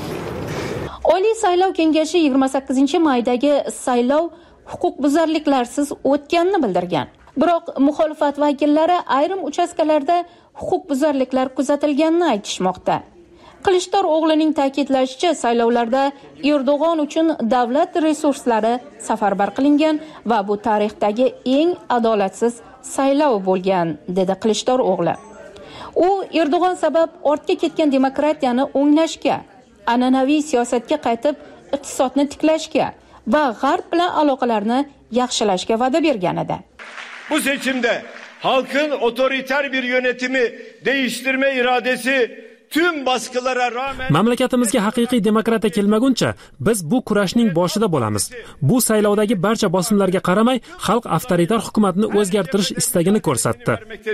Oliy saylov kengashi yigirma sakkizinchi maydagi saylov huquqbuzarliklarsiz o'tganini bildirgan. Biroq muxolifat vakillari ayrim uchastkalarda huquqbuzarliklar kuzatilganini aytishmoqda. Kılıçdaroğlu'ning ta'kidlashicha, saylovlarda Erdo'g'on uchun davlat resurslari safarbar qilingan va bu tarixdagi eng adolatsiz saylov bo'lgan, dedi Kılıçdaroğlu. U Erdo'g'on sabab ortga ketgan demokratiyani o'nglashga, an'anaviy siyosatga qaytib iqtisodni tiklashga va g'arb bilan aloqalarni yaxshilashga va'da bergan edi. Bu seçimde halkın otoriter bir yönetimi değiştirme iradesi tüm baskılara rağmen mamlakatimizga haqiqiy demokratiya kelmaguncha biz bu kurashning boshida bo'lamiz. Bu saylovdagi barcha bosimlarga qaramay xalq avtoritar hukumatni o'zgartirish istagini ko'rsatdi.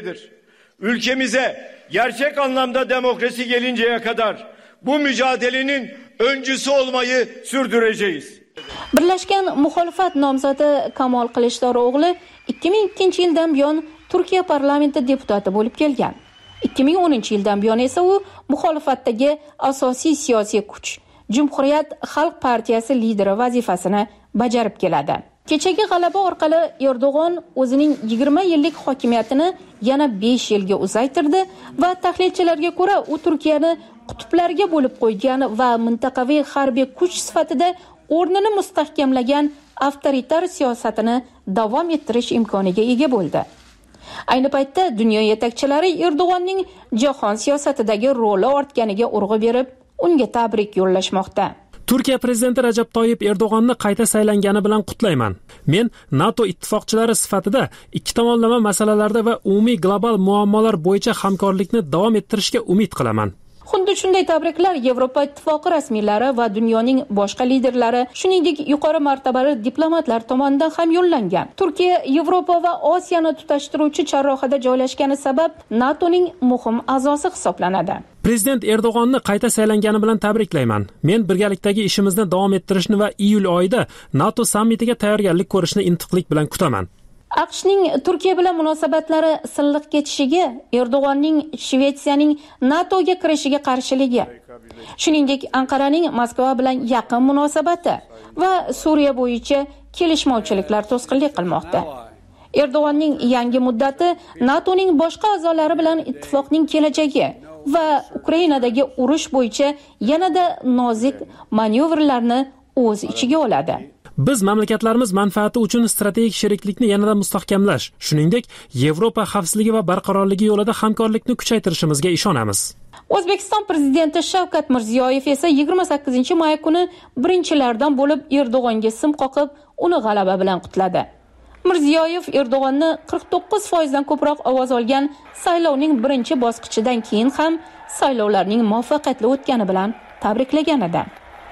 Ülkemize gerçek anlamda demokrasi gelinceye kadar bu mücadelenin öncüsü olmayı sürdüreceğiz. Birlashgan muxolifat nomzodi Kamol Qilichdarog'li ikki ming ikkinchi yildan buyon Turkiya parlamenti deputati bo'lib kelgan. ikki ming o'ninchi yildan buyon esa u muxolifatdagi asosiy siyosiy kuch Cumhuriyet Xalq partiyasi lideri vazifasini bajarib keladi. Kechagi g'alaba orqali Erdo'g'on o'zining yigirma yillik hokimiyatini yana besh yilga uzaytirdi va tahlilchilarga ko'ra u Turkiyani qutblarga bo'lib qo'ygan va mintaqaviy harbiy kuch sifatida o'rnini mustahkamlagan avtoritar siyosatini davom ettirish imkoniga ega bo'ldi. Ayni paytda dunyo yetakchilari Erdo'g'onning jahon siyosatidagi roli ortganiga urg'u berib, unga tabrik yo'llashmoqda. Turkiya prezidenti Rajab Toyyib Erdo'g'onni qayta saylangani bilan qutlayman. Men NATO ittifoqchilari sifatida ikki tomonlama masalalarda va umumiy global muammolar bo'yicha hamkorlikni davom ettirishga umid qilaman. Xuddi shunday tabriklar Yevropa ittifoqi rasmiylari va dunyoning boshqa liderlari, shuningdek yuqori martabali diplomatlar tomonidan ham yo'llangan. Turkiya Yevropa va Osiyoni tutashtiruvchi charrohada joylashgani sabab NATOning muhim a'zosi hisoblanadi. Prezident Erdo'g'onni qayta saylangani bilan tabriklayman. Men birgalikdagi ishimizni davom ettirishni va iyul oyida NATO sammitiga tayyorgarlik ko'rishni intiqlik bilan kutaman. AQShning Turkiya bilan munosabatlari silliq ketishiga, Erdo'g'onning Shvetsiyaning NATOga kirishiga qarshiligi, shuningdek Anqaraning Moskva bilan yaqin munosabati va Suriya bo'yicha kelishmovchiliklar to'sqinlik qilmoqda. Erdo'g'onning yangi muddati NATOning boshqa a'zolari bilan ittifoqning kelajagi va Ukrainadagi urush bo'yicha yanada nozik manyovrlarni o'z ichiga oladi. Biz mamlakatlarimiz manfaati uchun strategik sheriklikni yanada mustahkamlash, shuningdek, Yevropa xavfsizligi va barqarorligi yo'lida hamkorlikni kuchaytirishimizga ishonamiz. O'zbekiston prezidenti Shavkat Mirziyoyev esa yigirma sakkizinchi may kuni birinchilardan bo'lib Erdo'g'onga sim qoqib, uni g'alaba bilan qutladi. Mirziyoyev Erdo'g'onni qirq to'qqiz foiz dan ko'proq ovoz olgan saylovning birinchi bosqichidan keyin ham saylovlarning muvaffaqiyatli o'tgani bilan tabriklagan edi.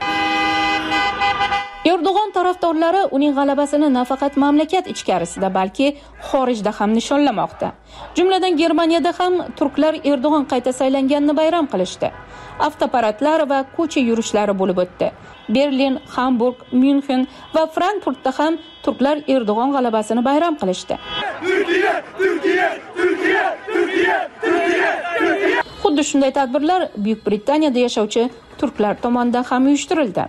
Erdo'g'on tarafdorlari uning g'alabasini nafaqat mamlakat ichkarisida, balki xorijda ham nishonlamoqda. Jumladan Germaniyada ham turklar Erdo'g'on qayta saylanganini bayram qilishdi. Avtoparadlar va ko'cha yurishlari bo'lib o'tdi. Berlin, Hamburg, München va Frankfurtda ham turklar Erdo'g'on g'alabasini bayram qilishdi. Turkiya, Turkiya, Turkiya, Turkiya, Turkiya, Turkiya. Xuddi shunday tadbirlar Buyuk Britaniyada yashovchi turklar tomonidan ham uyushtirildi.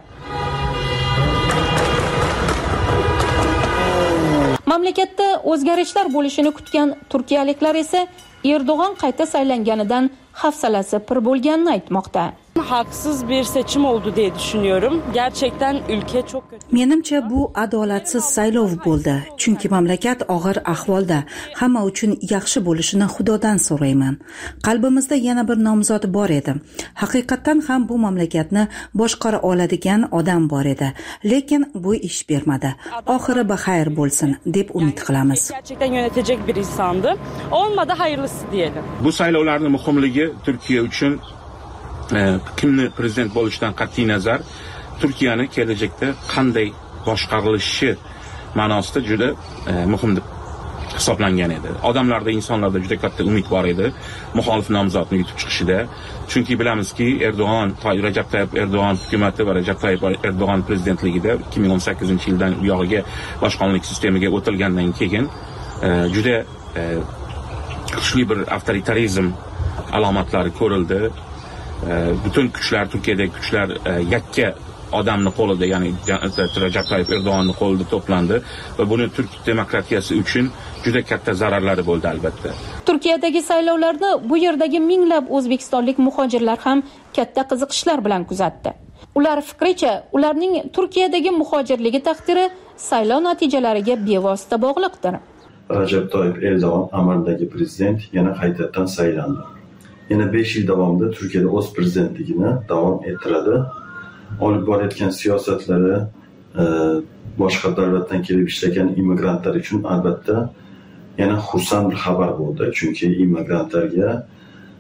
Mamlakatda o'zgarishlar bo'lishini kutgan turkiyaliklar esa Erdo'g'on qayta saylanganidan hafsalasi pir bo'lganini aytmoqda. Haksız bir seçim oldu diye düşünüyorum. Gerçekten ülke çok kötü. Menimcha bu adolatsiz saylov bo'ldi. Chunki mamlakat og'ir ahvolda. Hamma uchun yaxshi bo'lishini Xudodan so'rayman. Qalbimizda yana bir nomzod bor edi. Haqiqatan ham bu mamlakatni boshqara oladigan odam bor edi. Lekin bu ish bermadi. Oxiri baxayr bo'lsin deb umid qilamiz. Gerçekten yönetecek bir insandı. Olmadı, hayırlısı diyelim. Bu saylovlarning muhimligi Turkiya uchun kimni prezident bo'lishidan qat'iy nazar Turkiyani kelajakda qanday boshqarilishi ma'nosida juda muhim deb hisoblangan edi. Odamlarda, insonlarda juda katta umid bor edi muxolif nomzodni yutib chiqishida. Chunki bilamizki, Erdo'g'on, Rajab Tayyip Erdo'g'on hukumati va Rajab Tayyip Erdo'g'on prezidentligida ikki ming o'n sakkizinchi yildan u yog'iga boshqonlik sistemiga o'tilgandan keyin juda kuchli bir avtoritarizm alomatlari ko'rildi. Bütün kuchlar, Turkiyadagi kuchlar yakka odamni qo'lida, ya'ni Rajab Tayyip Erdo'g'onning qo'lida to'plandi va buni Turk demokratiyasi uchun juda katta zararlari bo'ldi albatta. Turkiyadagi saylovlarni bu yerdagi minglab o'zbekistonlik muhojirlar ham katta qiziqishlar bilan kuzatdi. Ular fikricha, ularning Turkiyadagi muhojirligi taqdiri saylov natijalariga bevosita bog'liqdir. Rajab Tayyip Erdo'g'on amaldagi prezident yana qaytadan saylandi. Yana besh yil davomida Turkiyada o'z prezidentligini davom ettiradi. Olib borayotgan siyosatlari boshqa davlatdan kelib ishlagan immigrantlar uchun albatta yana xursand bir xabar bo'ldi. Chunki immigrantlarga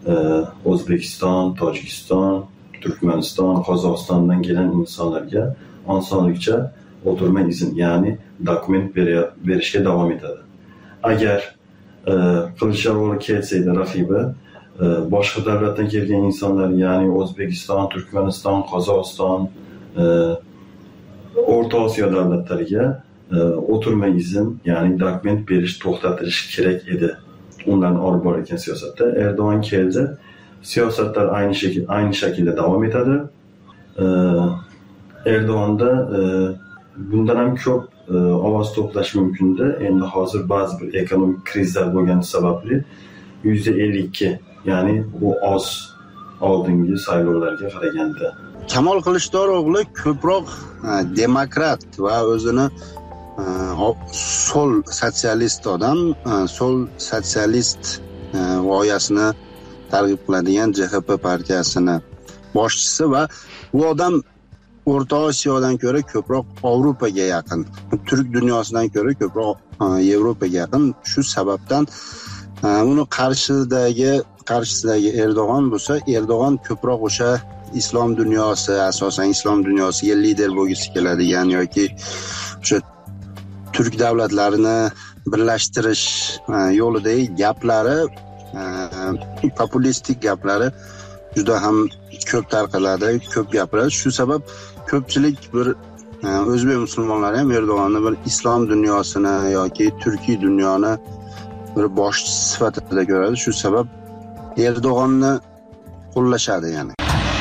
O'zbekiston, Tojikiston, Turkmaniston, Qozog'istondan kelgan insonlarga osonlikcha o'tirma izn, ya'ni dokument berishga davom etadi. Agar Qilichdarog'li kelsa edi raqibi boshqa davlatdan kelgan insonlar, ya'ni O'zbekiston, Turkmaniston, Qozog'iston, O'rta Osiyo davlatlariga o'tirma izn, ya'ni dokument berish to'xtatilishi kerak edi. Undan olib borayotgan siyosatda Erdo'g'on keldi. Siyosatlar aynı şekilde aynı şekilde devam etadi. Erdo'g'onda bundan ham ko'p ovoz to'plash mumkin-da. Endi hozir ba'zi bir ekonomik krizlar bo'lgani sababli yüzde elli ikki, ya'ni bu oz oldingi saylovlarga qaraganda. Kamol Qilichdarog'li ko'proq demokrat va o'zini sol sotsialist odam, sol sotsialist g'oyasini targ'ib qiladigan J H P partiyasini boshchisi va bu odam O'rta Osiyodan ko'ra ko'proq Avropaga yaqin, Turk dunyosidan ko'ra ko'proq Yevropaga yaqin. Shu sababdan uni qarshisidagi qarshisidagi Erdo'g'on bo'lsa, Erdo'g'on ko'proq o'sha islom dunyosi, asosan islom dunyosiga lider bo'lgisi keladigan yoki o'sha turk davlatlarini birlashtirish yo'lidagi gaplari, populistik gaplari juda ham ko'p tarqaladi, ko'p gapiradi. Shu sabab ko'pchilik bir o'zbek musulmonlari ham Erdo'g'onni bir islom dunyosini yoki turkiy dunyoni bir boshchi sifatida ko'radi. Shu sabab Erdo'g'onni qo'llashadi yani.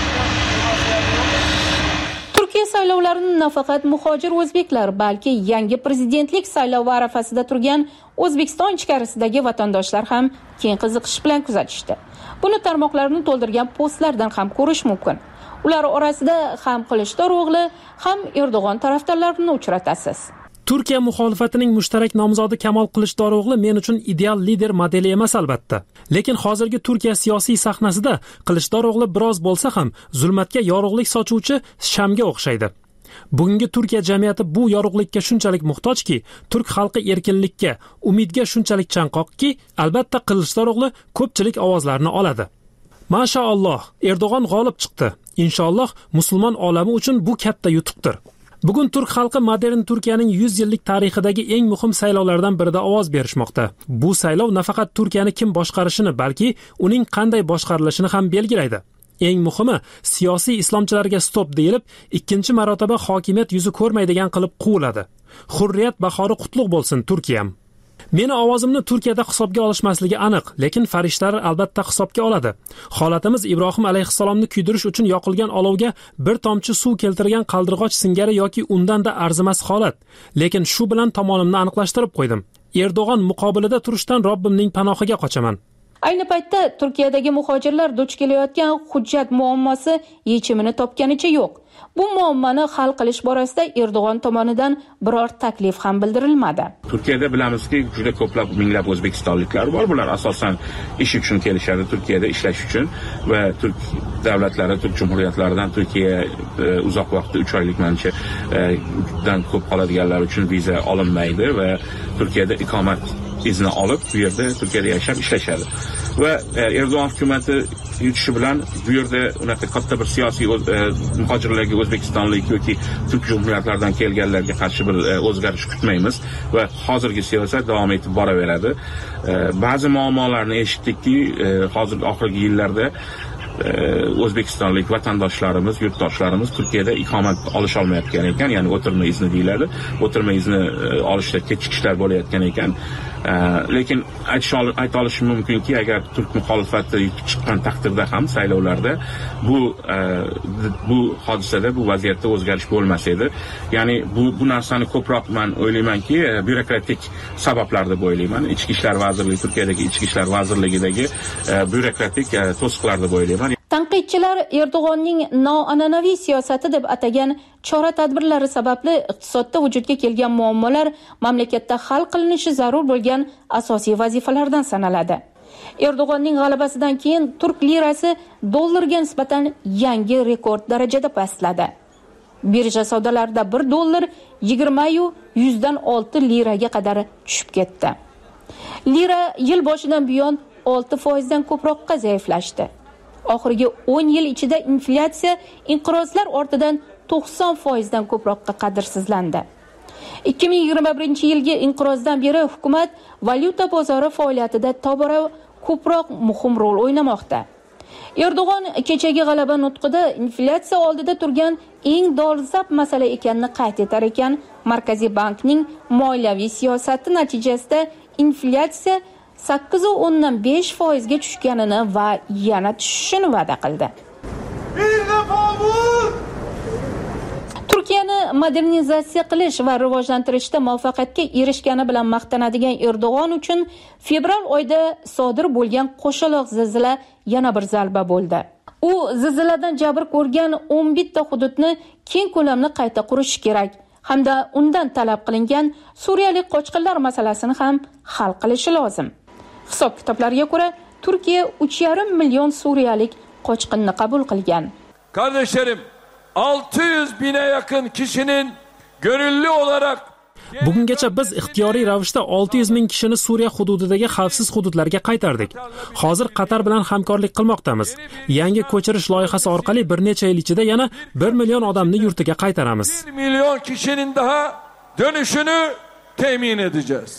Turkiya saylovlarini nafaqat muhojir o'zbeklar, balki yangi prezidentlik saylovi arafasida turgan O'zbekiston ichkarisidagi vatandoshlar ham keng qiziqish bilan kuzatishdi. Buni tarmoqlarni to'ldirgan postlardan ham ko'rish mumkin. Ular orasida ham Qilichdarog'li, ham Erdo'g'on tarafdorlarini uchratasiz. Turkiya muxolifatining mushtarak nomzodi Kamol Qilichdarog'li men uchun ideal lider modeli emas albatta. Lekin hozirgi Turkiya siyosiy sahnasida Qilichdarog'li biroz bo'lsa ham zulmatga yorug'lik sochuvchi shamga o'xshaydi. Bugungi Turkiya jamiyati bu yorug'likka shunchalik muhtojki, turk xalqi erkinlikka, umidga shunchalik chanqoqki, albatta Qilichdarog'li ko'pchilik ovozlarni oladi. Mashaalloh, Erdo'g'on g'olib chiqdi. Inshaalloh musulmon olami uchun bu katta yutuqdir. Bugun turk xalqi modern Turkiyaning yuz yillik tarixidagi eng muhim saylovlardan birida ovoz berishmoqda. Bu saylov nafaqat Turkiyani kim boshqarishini, balki uning qanday boshqarilishini ham belgilaydi. Eng muhimi, siyosiy islomchilarga stop deyilib, ikkinchi marotaba hokimiyat yuzi ko'rmaydigan qilib quviladi. Hurriyat bahori qutlug' bo'lsin Turkiyam. Meni ovozimni Turkiyada hisobga olishmasligi aniq, lekin farishtalar albatta hisobga oladi. Holatimiz Ibrohim alayhissalomni kuydirish uchun yoqilgan olovga bir tomchi suv keltirgan qaldirg'och singari yoki undan-da arzimas holat. Lekin shu bilan tomonimni aniqlashtirib qo'ydim. Erdo'g'on muqobilida turishdan Robbimning panohiga qochaman. Ayni paytda Turkiyadagi muhojirlar duch kelayotgan hujjat muammosi yechimini topganicha yo'q. Bu muammoni hal qilish borasida Erdo'g'on tomonidan biror taklif ham bildirilmadi. Turkiyada bilamizki, juda ko'plab minglab o'zbekistonliklar bor. Bular asosan ish uchun kelishadi, Turkiyada ishlash uchun va turk davlatlari, turk jumhuriyatlaridan Turkiya uzoq vaqt uch oylik mancha dan ko'p qoladiganlar uchun viza olinmaydi va Turkiyada ikomat izni olib, bu yerda Turkiyada yashab ishlashadi. Va Erdo'g'on hukumatı yutishi bilan bu yerda unaqa katta bir siyosiy muhojirlarga o'zbekistonlik yoki turk jumhuriyatlaridan kelganlarga qarshi bir o'zgarish kutmaymiz va hozirgi siyosat davom etib boraveradi. Ba'zi muammolarni eshitdikki, hozir oxirgi yillarda o'zbekistonlik vatandoshlarimiz, yurtdoshlarimiz Turkiyada ikomat olish olmayotgan ekan, ya'ni o'tirma izni deyiladi. O'tirma izni olishda kechikishlar bo'layotgan ekan. Lekin ayta olishim mumkinki, agar turk muxolifati chiqqan taqdirda ham saylovlarda bu bu hodisada, bu vaziyatda o'zgarish bo'lmas edi. Ya'ni bu bu narsani ko'proq men o'ylaymanki, byurokratik sabablar deb o'ylayman. Ichki ishlar vazirligi, Turkiyadagi ichki ishlar vazirligidagi byurokratik to'siqlar deb o'ylayman. Tanqidchilar Erdo'g'onning noan'anaviy siyosati deb atagan chora-tadbirlari sababli iqtisodda vujudga kelgan muammolar mamlakatda hal qilinishi zarur bo'lgan asosiy vazifalardan sanaladi. Erdo'g'onning g'alabasidan keyin turk lirasi dollarga nisbatan yangi rekord darajada pastladi. Birja savdolarida bir dollar yigirma yu yuzdan olti liraga qadar tushib ketdi. Lira yil boshidan buyon olti foizdan ko'proqqa zaiflashdi. Oxirgi o'n yil ichida inflyatsiya inqirozlar ortidan to'qson foizdan ko'proqqa qadrsizlandi. ikki ming yigirma birinchi yilgi inqirozdan beri hukumat valyuta bozori faoliyatida tobora ko'proq muhim rol o'ynamoqda. Erdo'g'on kechagi g'alaba nutqida inflyatsiya oldida turgan eng dolzarb masala ekanini qayd etar ekan, Markaziy bankning moliyaviy siyosati natijasida inflyatsiya sakkiz nuqta o'ndan besh foizga tushganini va yana tushishini va'da qildi. Turkiyani modernizatsiya qilish va rivojlantirishda muvaffaqiyatga erishgani bilan maqtanadigan Erdo'g'on uchun fevral oyida sodir bo'lgan qo'shaloq zilzila yana bir zarba bo'ldi. U zilziladan jabr ko'rgan o'n bitta hududni keng ko'lamli qayta qurish kerak hamda undan talab qilingan suriyalik qochqinlar masalasini ham hal qilishi lozim. Hisob kitoblarga ko'ra, Turkiya uch yarim million suriyalik qochqinni qabul qilgan. Kardeşlerim, altı yüz bine yakın kişinin gönüllü olarak Bugungacha biz ixtiyoriy ravishda olti yuz ming kishini Suriya hududidagi xavfsiz hududlarga qaytardik. Hozir Qatar bilan hamkorlik qilmoqdamiz. Yangi ko'chirish loyihasi orqali bir necha yil ichida yana bir million odamni yurtiga qaytaramiz. bir milyon kişinin daha dönüşünü temin edeceğiz.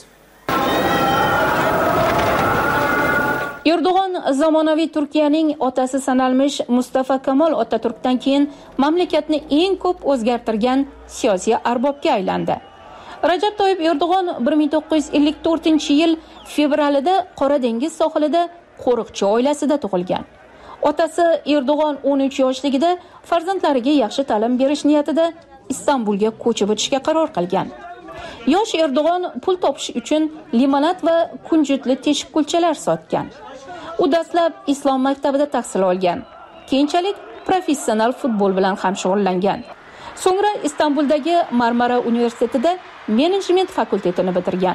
Erdo'g'on zamonaviy Turkiyaning otasi sanalmish Mustafa Kemal Otaturkdan keyin mamlakatni eng ko'p o'zgartirgan siyosiy arbobga aylandi. Rajab Toyyib Erdo'g'on bir ming to'qqiz yuz ellik to'rtinchi yil fevralida Qora dengiz sohilida qo'riqchi oilasida tug'ilgan. Otasi Erdo'g'on o'n uch yoshligida farzandlariga yaxshi ta'lim berish niyatida Istanbulga ko'chib o'tishga qaror qilgan. Yosh Erdo'g'on pul topish uchun limonad va kunjutli teshik kulchalar sotgan. U dastlab islom maktabida tahsil olgan. Keyinchalik professional futbol bilan ham shug'ullangan. So'ngra Istanbuldagi Marmara universitetida menejment fakultetini bitirgan.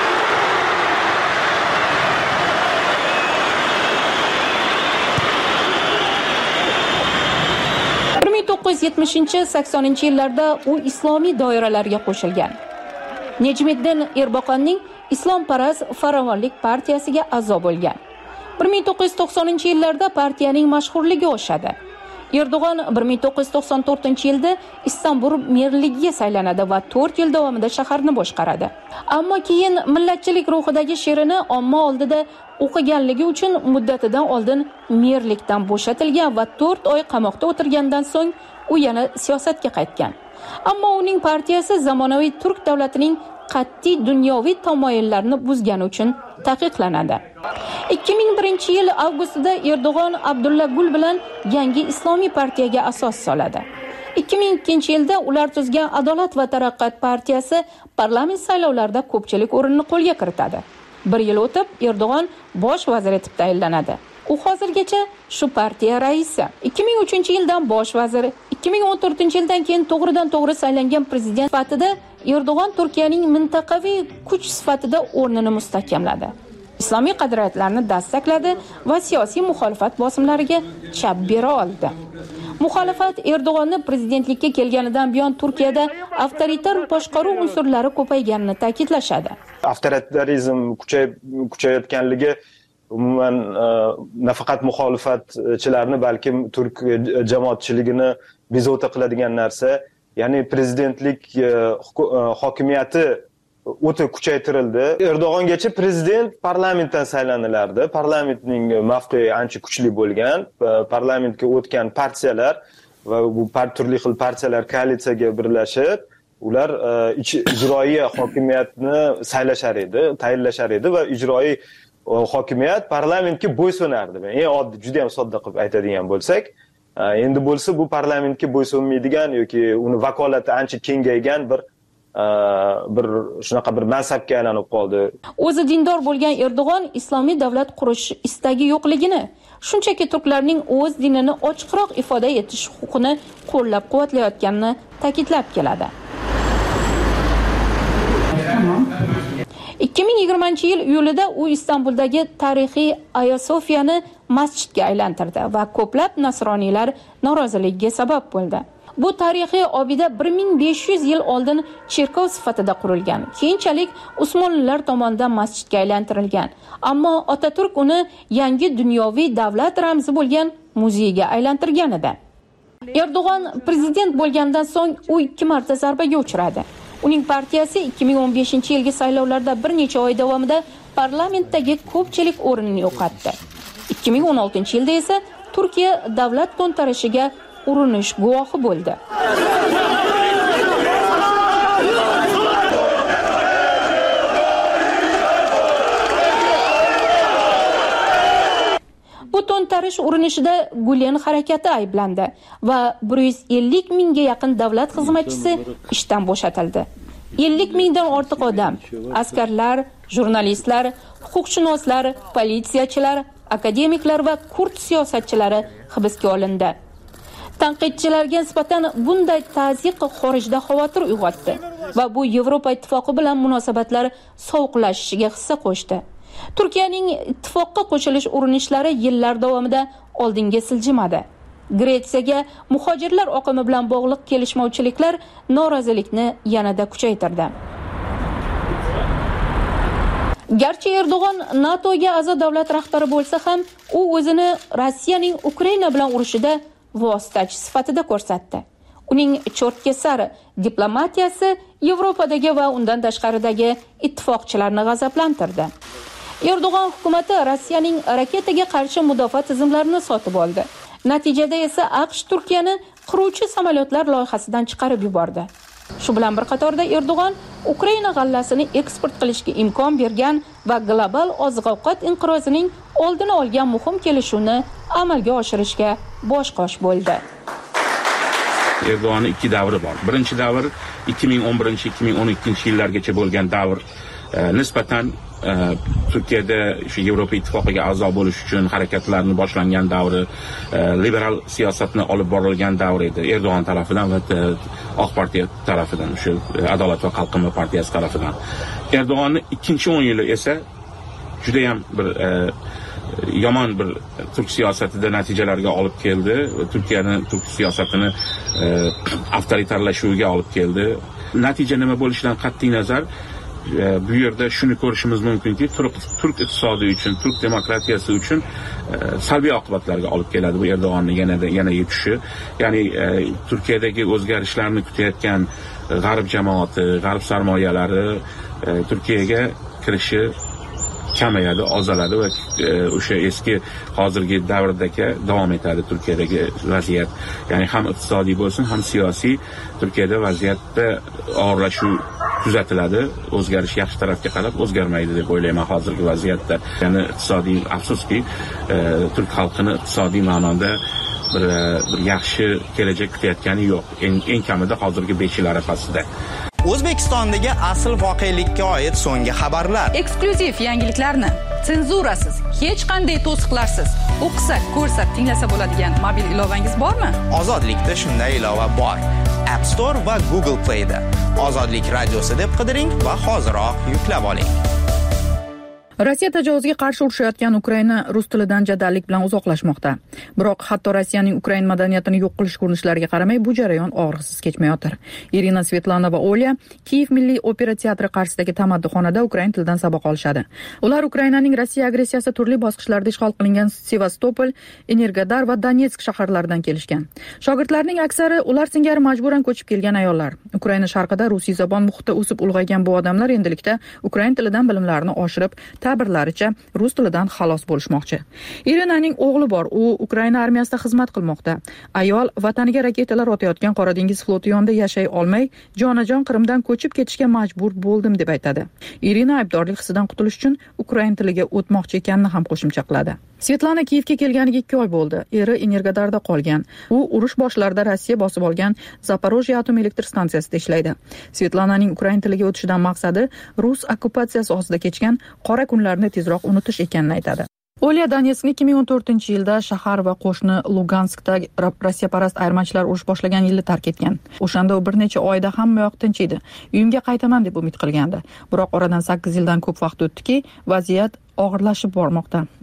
bir ming to'qqiz yuz yetmishinchi saksoninchi yillarda u islomiy doiralarga qo'shilgan. Nejmiddin Erboqonning islomparast farovonlik partiyasiga a'zo bo'lgan. bir ming to'qqiz yuz to'qsoninchi yillarda partiyaning mashhurligi oshadi. Erdo'g'on bir ming to'qqiz yuz to'qson to'rtinchi yilda Istanbul merligiga saylanadi va to'rt yil davomida shaharni boshqaradi. Ammo keyin millatchilik ruhidagi she'rini omma oldida o'qiganligi uchun muddatidan oldin merlikdan bo'shatilgan va to'rt oy qamoqda o'tirgandan so'ng u yana siyosatga qaytgan. Ammo uning partiyasi zamonaviy turk davlatining qat'iy dunyoviy tamoyillarini buzgani uchun taqiqlanadi. ikki ming birinchi yil avgustida Erdo'g'on Abdulla Gul bilan yangi islomiy partiyaga asos soladi. ikki ming ikkinchi yilda ular tuzgan Adolat va taraqqiyot partiyasi parlament saylovlarida ko'pchilik o'rinni qo'lga kiritadi. Bir yil o'tib Erdo'g'on bosh vazir etib tayinlanadi. U hozirgacha shu partiya raisi. ikki ming uchinchi yildan bosh vazir, ikki ming o'n to'rtinchi yildan keyin to'g'ridan-to'g'ri saylangan prezident sifatida Erdo'g'on Turkiyaning mintaqaviy kuch sifatida o'rnini mustahkamladi. Islomiy qadriyatlarni dastakladi va siyosiy muxolifat bosimlariga chap bera oldi. Muxolifat Erdo'g'onni prezidentlikka kelganidan buyon Turkiyada avtoritar boshqaruv unsurlari ko'payganini ta'kidlashadi. Avtoritarizm kuchayib kuchayotganligi umuman nafaqat muxolifatchilarni, balkim turk jamoatchiligini bezovta qiladigan narsa. Ya'ni prezidentlik hokimiyati o'ta kuchaytirildi. Erdo'g'ongacha prezident parlamentdan saylanilardi. Parlamentning mavqei ancha kuchli bo'lgan. Parlamentga o'tgan partiyalar va bu turli xil partiyalar koalitsiyaga birlashib, ular ijroiy hokimiyatni saylashar edi, tayinlashar edi va ijroiy hokimiyat parlamentga bo'ysunardi. Eng oddiy, juda ham sodda qilib aytadigan bo'lsak, endi bo'lsa bu parlamentga bo'ysunmaydigan yoki uni vakolati ancha kengaygan bir bir shunaqa bir mansabga aylanib qoldi. O'zi dindor bo'lgan Erdo'g'on islomiy davlat qurish istagi yo'qligini, shunchaki turklarning o'z dinini ochiqroq ifoda etish huquqini qo'llab-quvvatlayotganini ta'kidlab keladi. ikki ming yigirmanchi yil iyulida u Istanbuldagi tarixiy Ayo Sofiyani masjidga aylantirdi va ko'plab nasroniylar noroziligiga sabab bo'ldi. Bu tarixiy obida bir ming besh yuz yil oldin cherkov sifatida qurilgan. Keyinchalik Usmonlilar tomonidan masjidga aylantirilgan. Ammo Otaturk uni yangi dunyoviy davlat ramzi bo'lgan muzeyga aylantirgan edi. Erdo'g'on prezident bo'lgandan so'ng u ikki marta zarbaga uchradi. Uning partiyasi ikki ming o'n beshinchi yilgi saylovlarda bir necha oy davomida parlamentdagi ko'pchilik o'rnini yo'qotdi. ikki ming o'n oltinchi yilda esa Turkiya davlat to'ntarishiga urinish guvohi bo'ldi. Bu to'ntarish urinishida Gulen harakati ayblandi va bir yuz ellik mingga yaqin davlat xizmatchisi ishdan bo'shatildi. ellik mingdan ortiq odam, askarlar, jurnalistlar, huquqshunoslar, politsiyachilar, akademiklar va kurd siyosatchilari hibsga olindi. Tanqidchilarga nisbatan bunday tazyiq xorijda xavotir uyg'otdi va bu Yevropa ittifoqi bilan munosabatlar sovuqlashishiga hissa qo'shdi. Turkiyaning ittifoqqa qo'shilish urinishlari yillar davomida oldinga siljimadi. Gretsiyaga muhojirlar oqimi bilan bog'liq kelishmovchiliklar norozilikni yanada kuchaytirdi. Garchi Erdo'g'on NATOga a'zo davlat rahbari bo'lsa ham, u o'zini Rossiyaning Ukraina bilan urushida vositachi sifatida ko'rsatdi. Uning cho'rtga sari diplomatiyasi Yevropadagi va undan tashqaridagi ittifoqchilarni g'azablantirdi. Erdo'g'on hukumatı Rossiyaning raketaga qarshi mudofaa tizimlarini sotib oldi. Natijada esa AQSh Turkiyani qiruvchi samolyotlar loyihasidan chiqarib yubordi. Shu bilan bir qatorda Erdo'g'on Ukraina g'allasini eksport qilishga imkon bergan va global oziq-ovqat inqirozining oldini olgan muhim kelishuvni amalga oshirishga bosh-qosh bo'ldi. Erdo'g'onning ikki davri bor. Birinchi davr ikki ming o'n birinchi ikki ming o'n ikkinchi yillargacha bo'lgan davr. E, nisbatan e, Turkiyada shu Yevropa ittifoqiga a'zo bo'lish uchun harakatlarni boshlangan davri, e, liberal siyosatni olib borilgan davr edi. Erdo'g'on tarafidan va Oq partiya tarafidan, shu Adolat va Qalqinma partiyasi tarafidan. Erdo'g'onning ikkinchi o'n yili esa juda ham bir e, yomon bir turk siyosatida natijalarga olib keldi. Turkiyani turk siyosatini e, avtoritarlashuviga olib keldi. Natija nima bo'lishidan qat'iy nazar bu yerda shuni ko'rishimiz mumkinki, turk turk iqtisodi uchun, turk demokratiyasi uchun e, salbiy oqibatlarga olib keladi bu Erdo'g'onning yanada yana yutishi. Ya'ni e, Turkiyadagi o'zgarishlarni kutayotgan g'arb jamoati, g'arb sarmoyalari e, Turkiyaga kirishi kamayadi, ozaladi va o'sha eski hozirgi davrdagi davom etadi Turkiyadagi vaziyat. Ya'ni ham iqtisodiy bo'lsin, ham siyosiy Turkiyada vaziyatda og'irlashuv kuzatiladi. O'zgarish yaxshi tarafga qarab o'zgarmaydi deb o'ylayman hozirgi vaziyatda. Ya'ni iqtisodiy, afsuski, e, turk xalqini iqtisodiy ma'noda bir, bir yaxshi kelajak kutayotgani yo'q. Eng, eng kamida hozirgi besh yil arafasida. O'zbekistondagi asl voqelikka oid so'nggi xabarlar. Eksklyuziv yangiliklarni senzurasiz, hech qanday to'siqlarsiz o'qisa, ko'rsa, tinglasa bo'ladigan mobil ilovangiz bormi? Ozodlikda shunday ilova bor. App Store va Google Play da. Ozodlik radiosi deb qidiring va hoziroq yuklab oling. Rossiya tajovuzga qarshi urushayotgan Ukraina rus tilidan jadallik bilan uzoqlashmoqda. Biroq hatto Rossiyaning Ukraina madaniyatini yo'q qilish urinishlariga qaramay bu jarayon og'riqsiz kechmayotir. Irina Svetlana va Olya Kiyev Milliy opera teatri qarshisidagi tamaddixonada ukrain tilidan saboq olishadi. Ular Ukrainaning Rossiya agressiyasi turli bosqichlarda ishg'ol qilingan Sevastopol, Energodar va Donetsk shaharlaridan kelishgan. Shogirdlarning aksari ular singari majburan ko'chib kelgan ayollar. Ukraina sharqida rusiy zabon muhitda o'sib ulg'aygan bu odamlar endilikda ukrain tilidan bilimlarini oshirib, ta'birlaricha rus tilidan xalos bo'lishmoqchi. Irinaning o'g'li bor, u Ukraina armiyasida xizmat qilmoqda. Ayol vataniga raketalar otayotgan Qora dengiz floti yonida yashay olmay, jonajon Qrimdan ko'chib ketishga majbur bo'ldim deb aytadi. Irina aybdorlik hissidan qutulish uchun ukrain tiliga o'tmoqchi ekanini ham qo'shimcha qiladi. Svetlana Kiyevga kelganiga ikki oy bo'ldi. Eri Energodarda qolgan. U urush boshlarida Rossiya bosib olgan Zaporojye atom elektr stansiyasida ishlaydi. Svetlananing ukrain tiliga o'tishidan maqsadi rus okkupatsiyasi ostida kechgan qora kunlarni tezroq unutish ekanini aytadi. Olya Donetskni ikki ming o'n to'rtinchi yilda shahar va qo'shni Luganskda rossiyaparast ayirmachilar urush boshlagan yilda tark etgan. O'shanda u bir necha oyda hammayoq tinch edi. Uyimga qaytaman deb umid qilgandi. Biroq oradan sakkiz yildan ko'p vaqt o'tdiki, vaziyat og'irlashib bormoqda.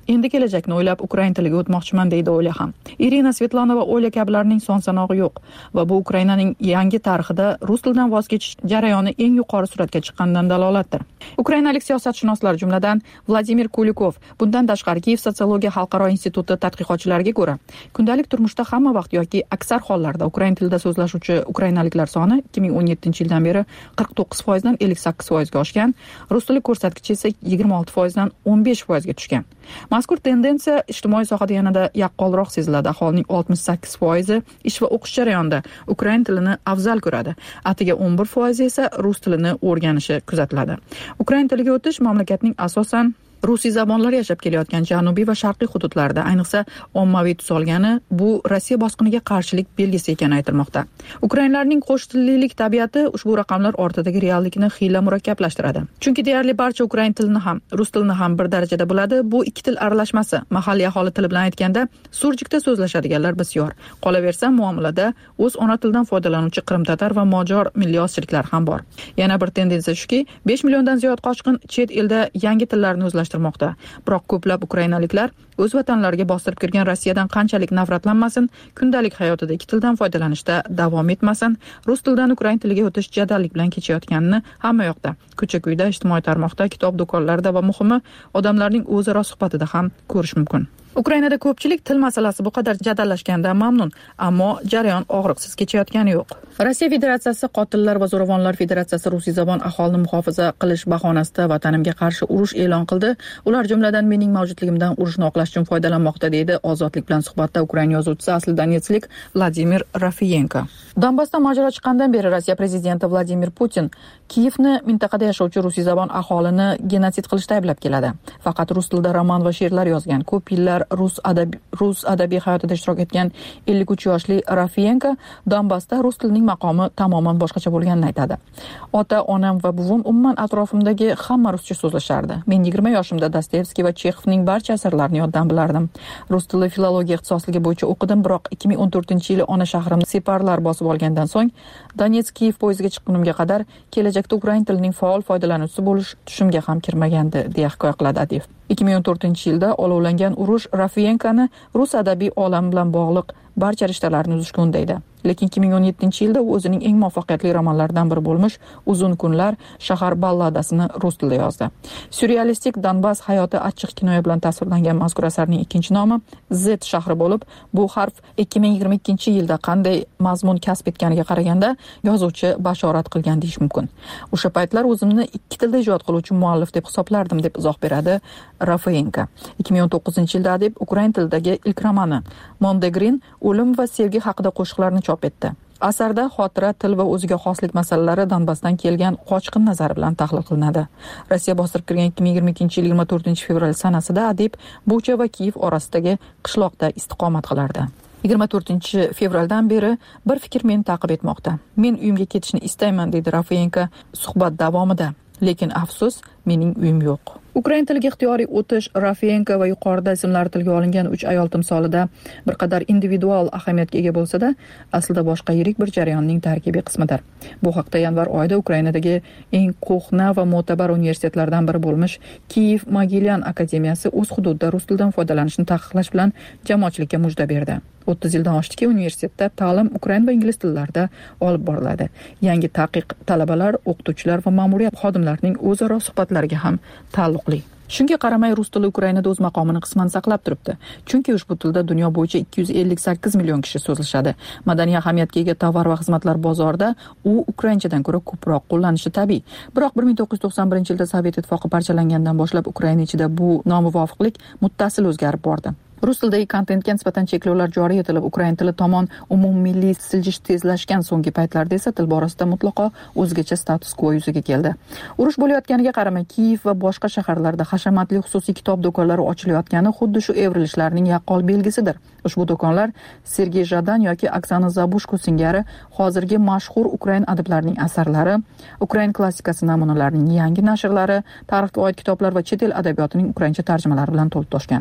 endi kelajakni o'ylab ukrain tiliga o'tmoqchiman deydi Olya ham. Irina Svetlana va Olya kabilarning son sanog'i yo'q va bu Ukrainaning yangi tarixida rus tilidan voz kechish jarayoni eng yuqori suratga chiqqanidan dalolatdir. Ukrainalik siyosatshunoslar jumladan Vladimir Kulikov, bundan tashqari Kiyev sotsiologiya xalqaro instituti tadqiqotchilariga ko'ra, kundalik turmushda hamma vaqt yoki aksar hollarda ukrain tilida so'zlashuvchi ukrainaliklar soni ikki ming o'n yettinchi yildan beri qirq to'qqiz foizdan ellik sakkiz foizga oshgan, rus tili ko'rsatkichi esa yigirma olti foizdan o'n besh foizga tushgan. Mazkur tendensiya ijtimoiy sohada yanada yaqqolroq seziladi. Aholining oltmish sakkiz foizi ish va o'qish jarayonida ukrain tilini afzal ko'radi. Atiga o'n bir foizi esa rus tilini o'rganishi kuzatiladi. Ukrain tiliga o'tish mamlakatning asosan Rusiy zabonlar yashab kelayotgan janubiy va sharqiy hududlarda ayniqsa ommaviy tus olgani bu Rossiya bosqiniga qarshilik belgisi ekani aytilmoqda. Ukrainlarning qo'shtillilik tabiati ushbu raqamlar ortidagi reallikni xiyla murakkablashtiradi. Chunki deyarli barcha ukrain tilini ham, rus tilini ham bir darajada biladi. Bu ikki til aralashmasi. Mahalliy aholi tili bilan aytganda surjikda so'zlashadiganlar bisyor. Qolaversa, muomalada o'z ona tilidan foydalanuvchi qrimtatar va mojor milliy ozchiliklar ham bor. Yana bir tendensiya shuki, besh milliondan ziyod qochqin chet elda yangi tillarni o'zlashtirmoqda. Biroq ko'plab ukrainaliklar o'z vatanlariga bostirib kirgan Rossiyadan qanchalik nafratlanmasin, kundalik hayotida ikki tildan foydalanishda davom etmasin, rus tilidan ukrain tiliga o'tish jadallik bilan kechayotganini hamma yoqda, ko'cha-ko'yda, ijtimoiy tarmoqda, kitob do'konlarida va muhimi odamlarning o'zaro suhbatida ham ko'rish mumkin. Ukrainada ko'pchilik til masalasi bu qadar jadallashgandan mamnun, ammo jarayon og'riqsiz kechayotgani yo'q. Rossiya Federatsiyasi Qotillar va Zo'ravonlar Federatsiyasi Rusiy zabon aholini muhofaza qilish bahonasida vatanimga qarshi urush e'lon qildi. Ular jumladan mening mavjudligimdan urushni oqlash uchun foydalanmoqda, deydi Ozodlik bilan suhbatda Ukraina yozuvchisi asli donetslik Vladimir Rafiyenko. Donbassda mojaro chiqqandan beri Rossiya prezidenti Vladimir Putin Kiyevni mintaqada yashovchi rusiy zabon aholini genotsid qilishda ayblab keladi. Faqat rus tilida roman va she'rlar yozgan, ko'p yillar rus adabi rus adabiy hayotida ishtirok etgan ellik uch yoshli Rafiyenko Donbassda rus tilining maqomi tamoman boshqacha bo'lganini aytadi. Ota, onam va buvim umuman atrofimdagi hamma ruscha so'zlashardi. Men yigirma yoshimda Dostoyevskiy va Chexovning barcha asarlarini yoddan bilardim. Rus tili filologiya ixtisosligi bo'yicha o'qidim, biroq ikki ming o'n to'rtinchi yili ona shahrimni separlar bosib olgandan so'ng Donetsk-Kiyev poyezdiga chiqqunimga qadar kelajakda ukrain tilining faol foydalanuvchisi bo'lish tushimga ham kirmagandi, deya hikoya qiladi adib. ikki ming o'n to'rtinchi yilda olovlangan urush Rafiyenkani rus adabiy olami bilan bog'liq barcha rishtalarni uzishga undaydi. Lekin ikki ming o'n yettinchi yilda u o'zining eng muvaffaqiyatli romanlaridan biri bo'lmish Uzun kunlar shahar balladasini rus tilida yozdi. Surrealistik Donbass hayoti achchiq kinoya bilan tasvirlangan mazkur asarning ikkinchi nomi Z shahri bo'lib, bu harf ikki ming yigirma ikkinchi yilda qanday mazmun kasb etganiga qaraganda yozuvchi bashorat qilgan deyish mumkin. O'sha paytlar o'zimni ikki tilda ijod qiluvchi muallif deb hisoblardim, deb izoh beradi Rafiyenko. ikki ming o'n to'qqizinchi yilda adib ukrain tilidagi ilk romani Mondegrin o'lim va sevgi haqida qo'shiqlarni chop etdi. Asarda xotira, til va o'ziga xoslik masalalari Donbassdan kelgan qochqin nazari bilan tahlil qilinadi. Rossiya bostirib kirgan ikki ming yigirma ikkinchi yil yigirma to'rtinchi fevral sanasida adib Bucha va Kiyev orasidagi qishloqda istiqomat qilardi. yigirma to'rtinchi fevraldan beri bir fikr meni ta'qib etmoqda. Men uyimga ketishni istayman, dedi Rafiyenko suhbat davomida. Lekin afsus, mening uyim yo'q. Ukrain tiliga ixtiyoriy o'tish Rafiyenko va yuqorida ismlari tilga olingan uch ayol timsolida bir qadar individual ahamiyatga ega bo'lsa-da, aslida boshqa yirik bir jarayonning tarkibiy qismidir. Bu haqda yanvar oyida Ukrainadagi eng qo'hna va mo'tabar universitetlardan biri bo'lmish Kiyev Mogilyan akademiyasi o'z hududida rus tilidan foydalanishni taqiqlash bilan jamoatchilikka mujda berdi. o'ttiz yildan oshdiki, universitetda ta'lim ukrain va ingliz tillarida olib boriladi. Yangi taqiq talabalar, o'qituvchilar va ma'muriyat xodimlarining o'zaro suhbatlariga ham taalluqli. Shunga qaramay rus tili Ukrainada o'z maqomini qisman saqlab turibdi. Chunki ushbu tilda dunyo bo'yicha ikki yuz ellik sakkiz million kishi so'zlashadi. Madaniy ahamiyatga ega tovar va xizmatlar bozorida u ukrainchadan ko'ra ko'proq qo'llanishi tabiiy. Biroq bir ming to'qqiz yuz to'qson birinchi yilda Sovet ittifoqi parchalangandan boshlab Ukraina ichida bu nomuvofiqlik muttasil o'zgarib bordi. Rus tilidagi kontentga nisbatan cheklovlar joriy etilib, ukrain tili tomon umummilliy siljish tezlashgan so'nggi paytlarda esa til borasida mutlaqo o'zgacha status quo yuzaga keldi. Urush bo'layotganiga qaramay Kiyev va boshqa shaharlarda hashamatli xususiy kitob do'konlari ochilayotgani xuddi shu evrilishlarning yaqqol belgisidir. Ushbu do'konlar Sergey Jadan yoki Oksana Zabushko singari hozirgi mashhur ukrain adiblarining asarlari, ukrain klassikasi namunalarining yangi nashrlari, tarixga oid kitoblar va chet el adabiyotining ukraincha tarjimalari bilan to'lib toshgan.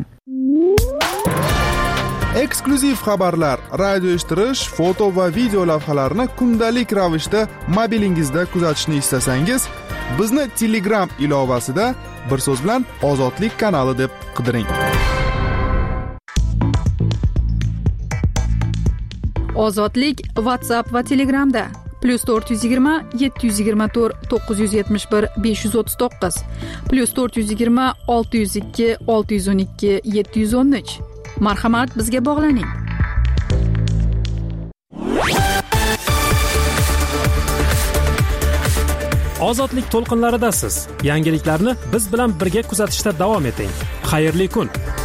Eksklyuziv xabarlar, radio eshittirish, foto va video lavhalarni kundalik ravishda mobilingizda kuzatishni istasangiz, bizni Telegram ilovasida bir so'z bilan Ozodlik kanali deb qidiring. Ozodlik WhatsApp va Telegramda plus to'rt yuz yigirma yetti yuz yigirma to'rt to'qqiz yuz yetmish bir besh yuz o'ttiz to'qqiz plus to'rt yuz yigirma olti yuz ikki olti yuz o'n ikki yetti yuz o'n uch. Marhamat, bizga bog'laning. Ozodlik to'lqinlaridasiz. Yangiliklarni biz bilan birga kuzatishda davom eting. Xayrli kun.